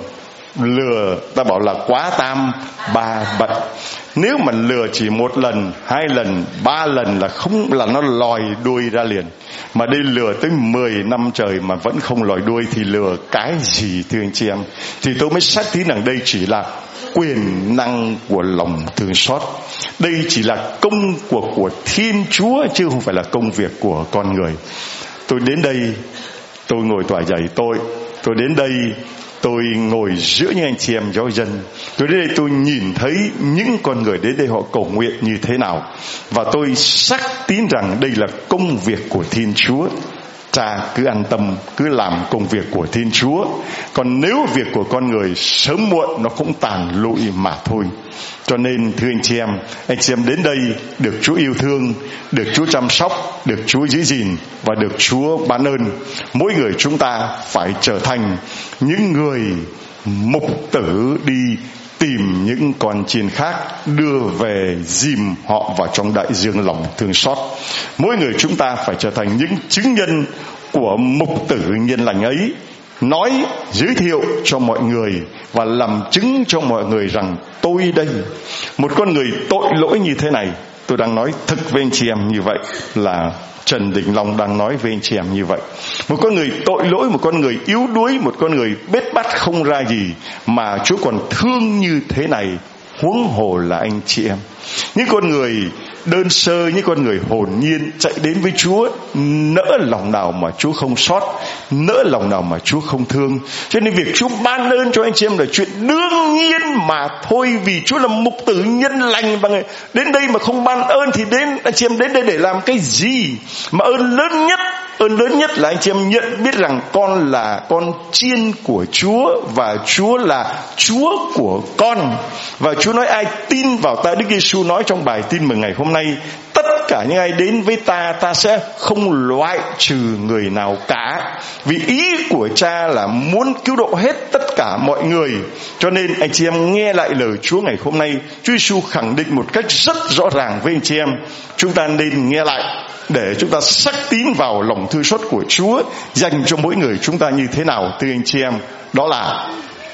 lừa ta bảo là quá tam ba bận. Nếu mà lừa chỉ một lần, hai lần, ba lần là không, là nó lòi đuôi ra liền. Mà đây lừa tới mười năm trời mà vẫn không lòi đuôi thì lừa cái gì thưa anh chị em? Thì tôi mới xác tín rằng đây chỉ là quyền năng của lòng thương xót. Đây chỉ là công của của Thiên Chúa chứ không phải là công việc của con người. Tôi đến đây, tôi ngồi tòa dạy tôi, tôi đến đây, tôi ngồi giữa những anh chị em giáo dân. Tôi đến đây tôi nhìn thấy những con người đến đây họ cầu nguyện như thế nào. Và tôi xác tín rằng đây là công việc của Thiên Chúa. Cha cứ an tâm, cứ làm công việc của Thiên Chúa. Còn nếu việc của con người sớm muộn nó cũng tàn lụi mà thôi. Cho nên thưa anh chị em, anh chị em đến đây được Chúa yêu thương, được Chúa chăm sóc, được Chúa giữ gìn và được Chúa ban ơn. Mỗi người chúng ta phải trở thành những người mục tử đi tìm những con chiên khác, đưa về dìm họ vào trong đại dương lòng thương xót. Mỗi người chúng ta phải trở thành những chứng nhân của mục tử nhân lành ấy, nói, giới thiệu cho mọi người và làm chứng cho mọi người rằng tôi đây, một con người tội lỗi như thế này. Tôi đang nói thực với anh chị em như vậy, là Trần Đình Long đang nói với anh chị em như vậy. Một con người tội lỗi, một con người yếu đuối, một con người bết bát không ra gì mà Chúa còn thương như thế này, huống hồ là anh chị em. Những con người đơn sơ, những con người hồn nhiên chạy đến với Chúa, nỡ lòng nào mà Chúa không xót, nỡ lòng nào mà Chúa không thương. Cho nên việc Chúa ban ơn cho anh chị em là chuyện đương nhiên mà thôi, vì Chúa là mục tử nhân lành. Và người đến đây mà không ban ơn thì đến anh chị em đến đây để làm cái gì? Mà ơn lớn nhất, ơn lớn nhất là anh chị em nhận biết rằng con là con chiên của Chúa và Chúa là Chúa của con. Và Chúa nói ai tin vào ta, Đức Giêsu nói trong bài tin mừng ngày hôm nay, tất cả những ai đến với ta, ta sẽ không loại trừ người nào cả. Vì ý của Cha là muốn cứu độ hết tất cả mọi người. Cho nên anh chị em nghe lại lời Chúa ngày hôm nay. Chúa Giêsu khẳng định một cách rất rõ ràng với anh chị em. Chúng ta nên nghe lại để chúng ta xác tín vào lòng thương xót của Chúa dành cho mỗi người chúng ta như thế nào, thưa anh chị em. Đó là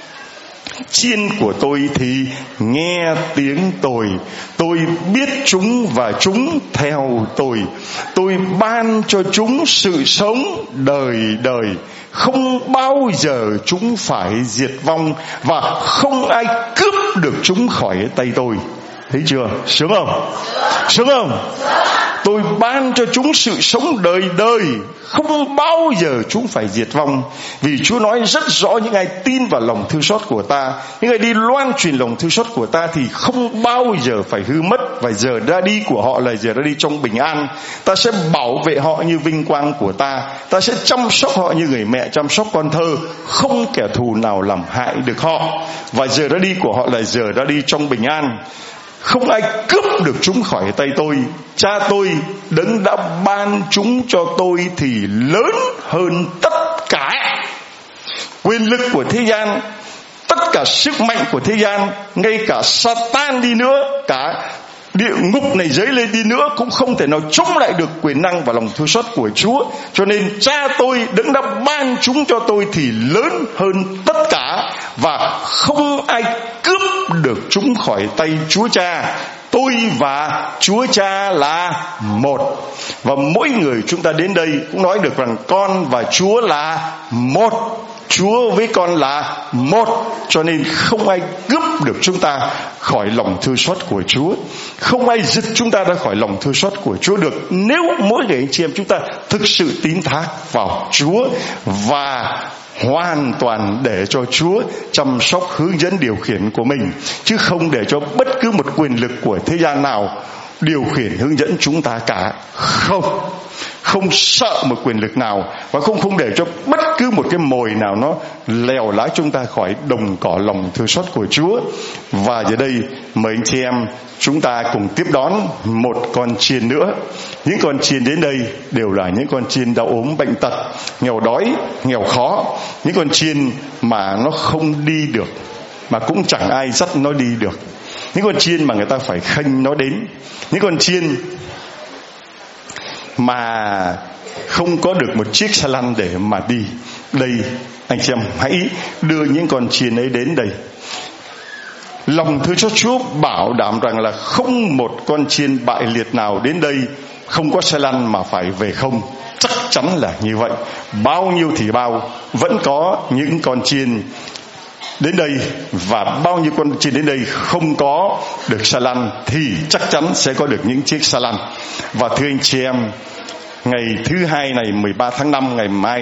chiên của tôi thì nghe tiếng tôi, tôi biết chúng và chúng theo tôi. Tôi ban cho chúng sự sống đời đời, không bao giờ chúng phải diệt vong và không ai cướp được chúng khỏi tay tôi. Thấy chưa? Sướng không? Sướng không? tôi ban cho chúng sự sống đời đời, không bao giờ chúng phải diệt vong. Vì Chúa nói rất rõ, những ai tin vào lòng thương xót của ta, những ai đi loan truyền lòng thương xót của ta thì không bao giờ phải hư mất, và giờ ra đi của họ là giờ ra đi trong bình an. Ta sẽ bảo vệ họ như vinh quang của ta, ta sẽ chăm sóc họ như người mẹ chăm sóc con thơ, không kẻ thù nào làm hại được họ, và giờ ra đi của họ là giờ ra đi trong bình an. Không ai cướp được chúng khỏi tay tôi. Cha tôi đấng đã ban chúng cho tôi thì lớn hơn tất cả quyền lực của thế gian, tất cả sức mạnh của thế gian. Ngay cả Satan đi nữa, cả địa ngục này dấy lên đi nữa, cũng không thể nào chống lại được quyền năng và lòng thương xót của Chúa. Cho nên cha tôi đấng đã ban chúng cho tôi thì lớn hơn tất cả, và không ai cướp được chúng khỏi tay Chúa Cha. Tôi và Chúa Cha là một. Và mỗi người chúng ta đến đây cũng nói được rằng con và Chúa là một. Chúa với con là một. Cho nên không ai cướp được chúng ta khỏi lòng thương xót của Chúa, không ai giật chúng ta ra khỏi lòng thương xót của Chúa được, nếu mỗi người anh chị em chúng ta thực sự tín thác vào Chúa và hoàn toàn để cho Chúa chăm sóc, hướng dẫn, điều khiển của mình, chứ không để cho bất cứ một quyền lực của thế gian nào điều khiển, hướng dẫn chúng ta cả. Không, không sợ một quyền lực nào, và không không để cho bất cứ một cái mồi nào nó lèo lái chúng ta khỏi đồng cỏ lòng thương xót của Chúa. Và giờ đây mời anh chị em chúng ta cùng tiếp đón một con chiên nữa. Những con chiên đến đây đều là những con chiên đau ốm bệnh tật, nghèo đói, nghèo khó. Những con chiên mà nó không đi được, mà cũng chẳng ai dắt nó đi được. Những con chiên mà người ta phải khênh nó đến. Những con chiên mà không có được một chiếc xe lăn để mà đi. Đây, anh chị em hãy đưa những con chiên ấy đến đây. Lòng thương xót Chúa bảo đảm rằng là không một con chiên bại liệt nào đến đây không có xe lăn mà phải về không. Chắc chắn là như vậy. Bao nhiêu thì bao, vẫn có những con chiên đến đây, và bao nhiêu con chiên đến đây không có được xe lăn thì chắc chắn sẽ có được những chiếc xe lăn. Và thưa anh chị em, ngày thứ hai này mười ba tháng năm, ngày mai,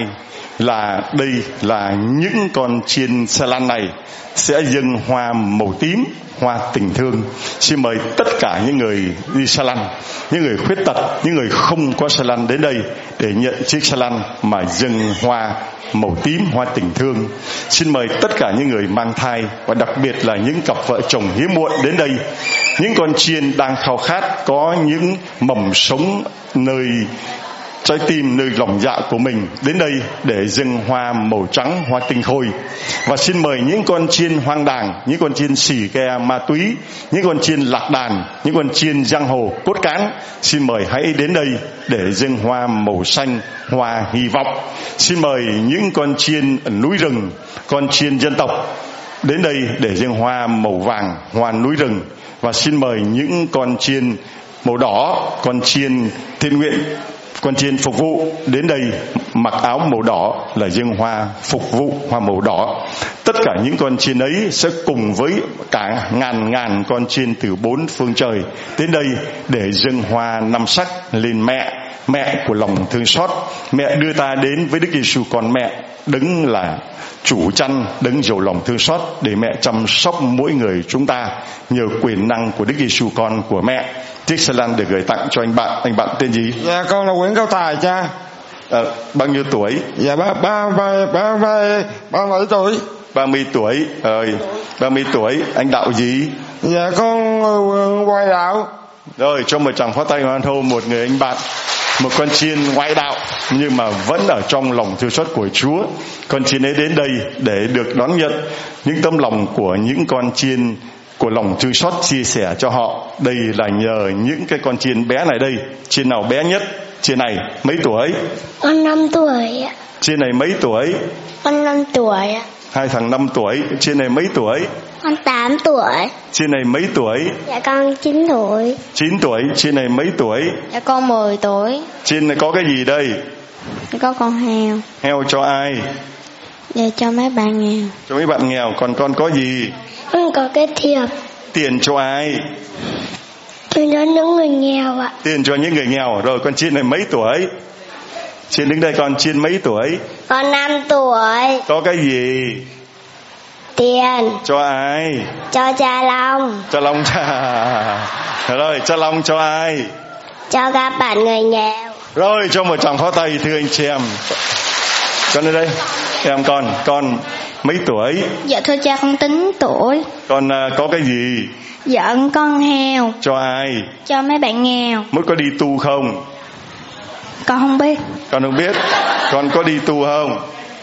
là đây là những con chiên xe lăn này sẽ dâng hoa màu tím, hoa tình thương. Xin mời tất cả những người đi xe lăn, những người khuyết tật, những người không có xe lăn đến đây để nhận chiếc xe lăn mà dâng hoa màu tím, hoa tình thương. Xin mời tất cả những người mang thai, và đặc biệt là những cặp vợ chồng hiếm muộn đến đây. Những con chiên đang khao khát có những mầm sống nơi trái tim, nơi lòng dạ của mình, đến đây để dâng hoa màu trắng, hoa tinh khôi. Và xin mời những con chiên hoang đàng, những con chiên xì ke ma túy, những con chiên lạc đàn, những con chiên giang hồ cốt cán, xin mời hãy đến đây để dâng hoa màu xanh, hoa hy vọng. Xin mời những con chiên ở núi rừng, con chiên dân tộc đến đây để dâng hoa màu vàng, hoa núi rừng. Và xin mời những con chiên màu đỏ, con chiên thiện nguyện, con chiên phục vụ đến đây mặc áo màu đỏ là dâng hoa phục vụ, hoa màu đỏ. Tất cả những con chiên ấy sẽ cùng với cả ngàn ngàn con chiên từ bốn phương trời đến đây để dâng hoa năm sắc lên mẹ, mẹ của lòng thương xót. Mẹ đưa ta đến với Đức Giêsu con mẹ, đấng là chủ chăn, đấng giàu lòng thương xót, để mẹ chăm sóc mỗi người chúng ta nhờ quyền năng của Đức Giêsu con của mẹ. Chiếc xe lăn được gửi tặng cho anh bạn. Anh bạn tên gì? Dạ con là Nguyễn Cao Tài cha. À, bao nhiêu tuổi? Dạ ba ba ba ba ba ba mươi tuổi. Ba mươi tuổi. Rồi, ba mươi tuổi. Anh đạo gì? Dạ con ngoại đạo. Rồi, cho một tràng pháo tay hoan hô một người anh bạn, một con chiên ngoại đạo nhưng mà vẫn ở trong lòng thương xót của Chúa. Con chiên ấy đến đây để được đón nhận những tấm lòng của những con chiên của lòng thương xót chia sẻ cho họ. Đây là nhờ những cái con chiên bé này đây. Chiên nào bé nhất? Chiên này mấy tuổi? Con năm tuổi ạ. Chiên này mấy tuổi? Con năm tuổi ạ. Hai thằng năm tuổi. Chiên này mấy tuổi? Con tám tuổi. Chiên này mấy tuổi? Dạ con chín tuổi. Chín tuổi. Chiên này mấy tuổi? Dạ con mười tuổi. Chiên này có cái gì đây? Có con heo. Heo cho ai? Dạ cho mấy bạn nghèo. Cho mấy bạn nghèo. Còn con có gì? Con có cái thiệp. Tiền cho ai? Tiền cho những người nghèo ạ. Tiền cho những người nghèo. Rồi con Chiên này mấy tuổi? Chiên đứng đây, con Chiên mấy tuổi? Con năm tuổi. Có cái gì? Tiền. Cho ai? Cho cha Long. Cho Long cha. Rồi cha Long cho ai? Cho các bạn người nghèo. Rồi cho một tràng pháo tay thưa anh chị em. Con lên đây. Em con, con mấy tuổi? Dạ thưa cha, con chín tuổi. Con uh, có cái gì? Dạ con heo. Cho ai? Cho mấy bạn nghèo. Muốn có đi tu không? Con không biết. Con không biết. Con có đi tu không?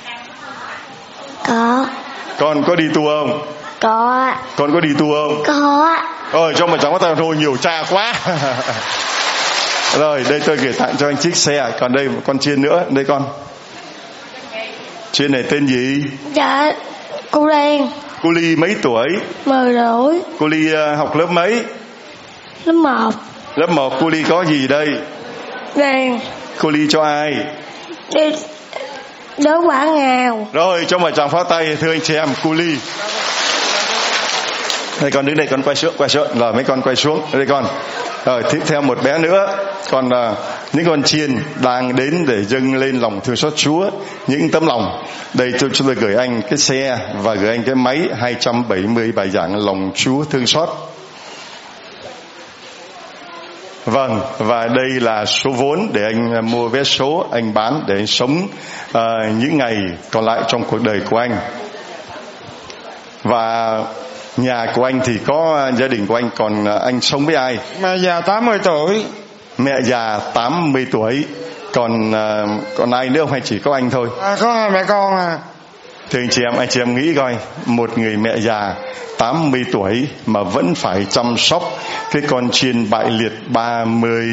Có. Con có đi tu không? Có. Con có đi tu không? Có. Rồi cho một tràng pháo tay thôi, nhiều cha quá. Rồi đây tôi gửi tặng cho anh chiếc xe. Còn đây một con Chiên nữa. Đây con. Chiên này tên gì? Dạ cô Liên. Cô Ly mấy tuổi? Mười tuổi. Cô Ly uh, học lớp mấy? Lớp một. Lớp một. Cô Ly có gì đây? Đèn. Cô Ly cho ai? Đi đứa quả nghèo. Rồi cho một tràng pháo tay thưa anh chị em. Cô Ly. Đây con đứng đây, con quay xuống, quay xuống. Rồi mấy con quay xuống. Đây con. Rồi tiếp theo một bé nữa. Còn uh, những con Chiên đang đến để dâng lên lòng thương xót Chúa những tấm lòng. Đây tôi chúng tôi gửi anh cái xe và gửi anh cái máy hai trăm bảy mươi bài giảng lòng Chúa thương xót. Vâng, và đây là số vốn để anh mua vé số, anh bán để anh sống uh, những ngày còn lại trong cuộc đời của anh. Và nhà của anh thì có gia đình của anh, còn anh sống với ai? Mẹ già tám mươi tuổi. Mẹ già tám mươi tuổi. Còn uh, còn ai nữa không hay chỉ có anh thôi? À, có hai mẹ con à. Thưa anh chị em, anh chị em nghĩ coi, một người mẹ già tám mươi tuổi mà vẫn phải chăm sóc cái con Chiên bại liệt ba mươi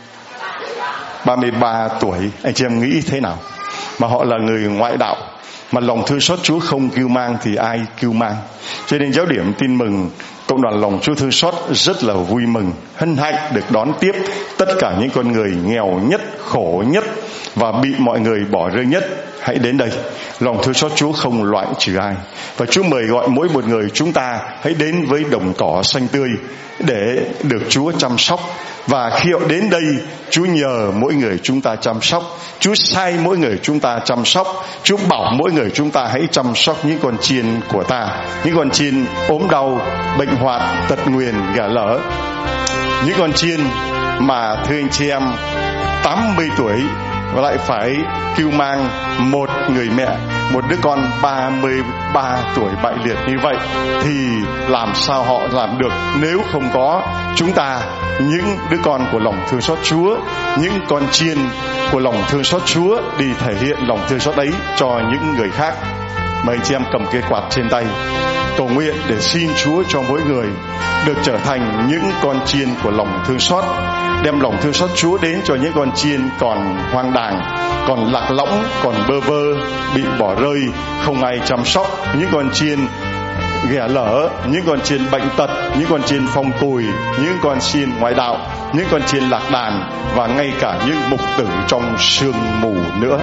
ba tuổi, anh chị em nghĩ thế nào? Mà họ là người ngoại đạo, mà lòng thương xót Chúa không cưu mang thì ai cưu mang? Cho nên giáo điểm tin mừng cộng đoàn lòng Chúa thương xót rất là vui mừng, hân hạnh được đón tiếp tất cả những con người nghèo nhất, khổ nhất và bị mọi người bỏ rơi nhất. Hãy đến đây. Lòng thương xót Chúa không loại trừ ai. Và Chúa mời gọi mỗi một người chúng ta hãy đến với đồng cỏ xanh tươi để được Chúa chăm sóc. Và khi họ đến đây, Chúa nhờ mỗi người chúng ta chăm sóc. Chúa sai mỗi người chúng ta chăm sóc. Chúa bảo mỗi người chúng ta hãy chăm sóc những con chiên của ta. Những con chiên ốm đau, bệnh hoạn, tật nguyền, gả lỡ. Những con chiên mà thưa anh chị em, tám mươi tuổi và lại phải cưu mang một người mẹ, một đứa con ba mươi ba tuổi bại liệt như vậy, thì làm sao họ làm được nếu không có chúng ta, những đứa con của lòng thương xót Chúa, những con chiên của lòng thương xót Chúa, đi thể hiện lòng thương xót ấy cho những người khác. Mời anh chị em cầm cây quạt trên tay, cầu nguyện để xin Chúa cho mỗi người được trở thành những con chiên của lòng thương xót, đem lòng thương xót Chúa đến cho những con chiên còn hoang đàng, còn lạc lõng, còn bơ vơ, bị bỏ rơi, không ai chăm sóc, những con chiên ghẻ lở, những con chiên bệnh tật, những con chiên phong cùi, những con chiên ngoại đạo, những con chiên lạc đàn, và ngay cả những mục tử trong sương mù nữa.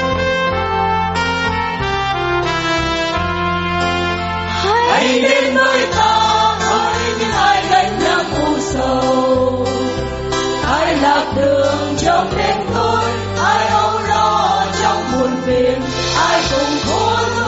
Hãy đến với ta, hỡi những ai gánh nặng u sầu, ai lạc đường trong đêm tối, ai âu lo trong buồn phiền, ai cùng khốn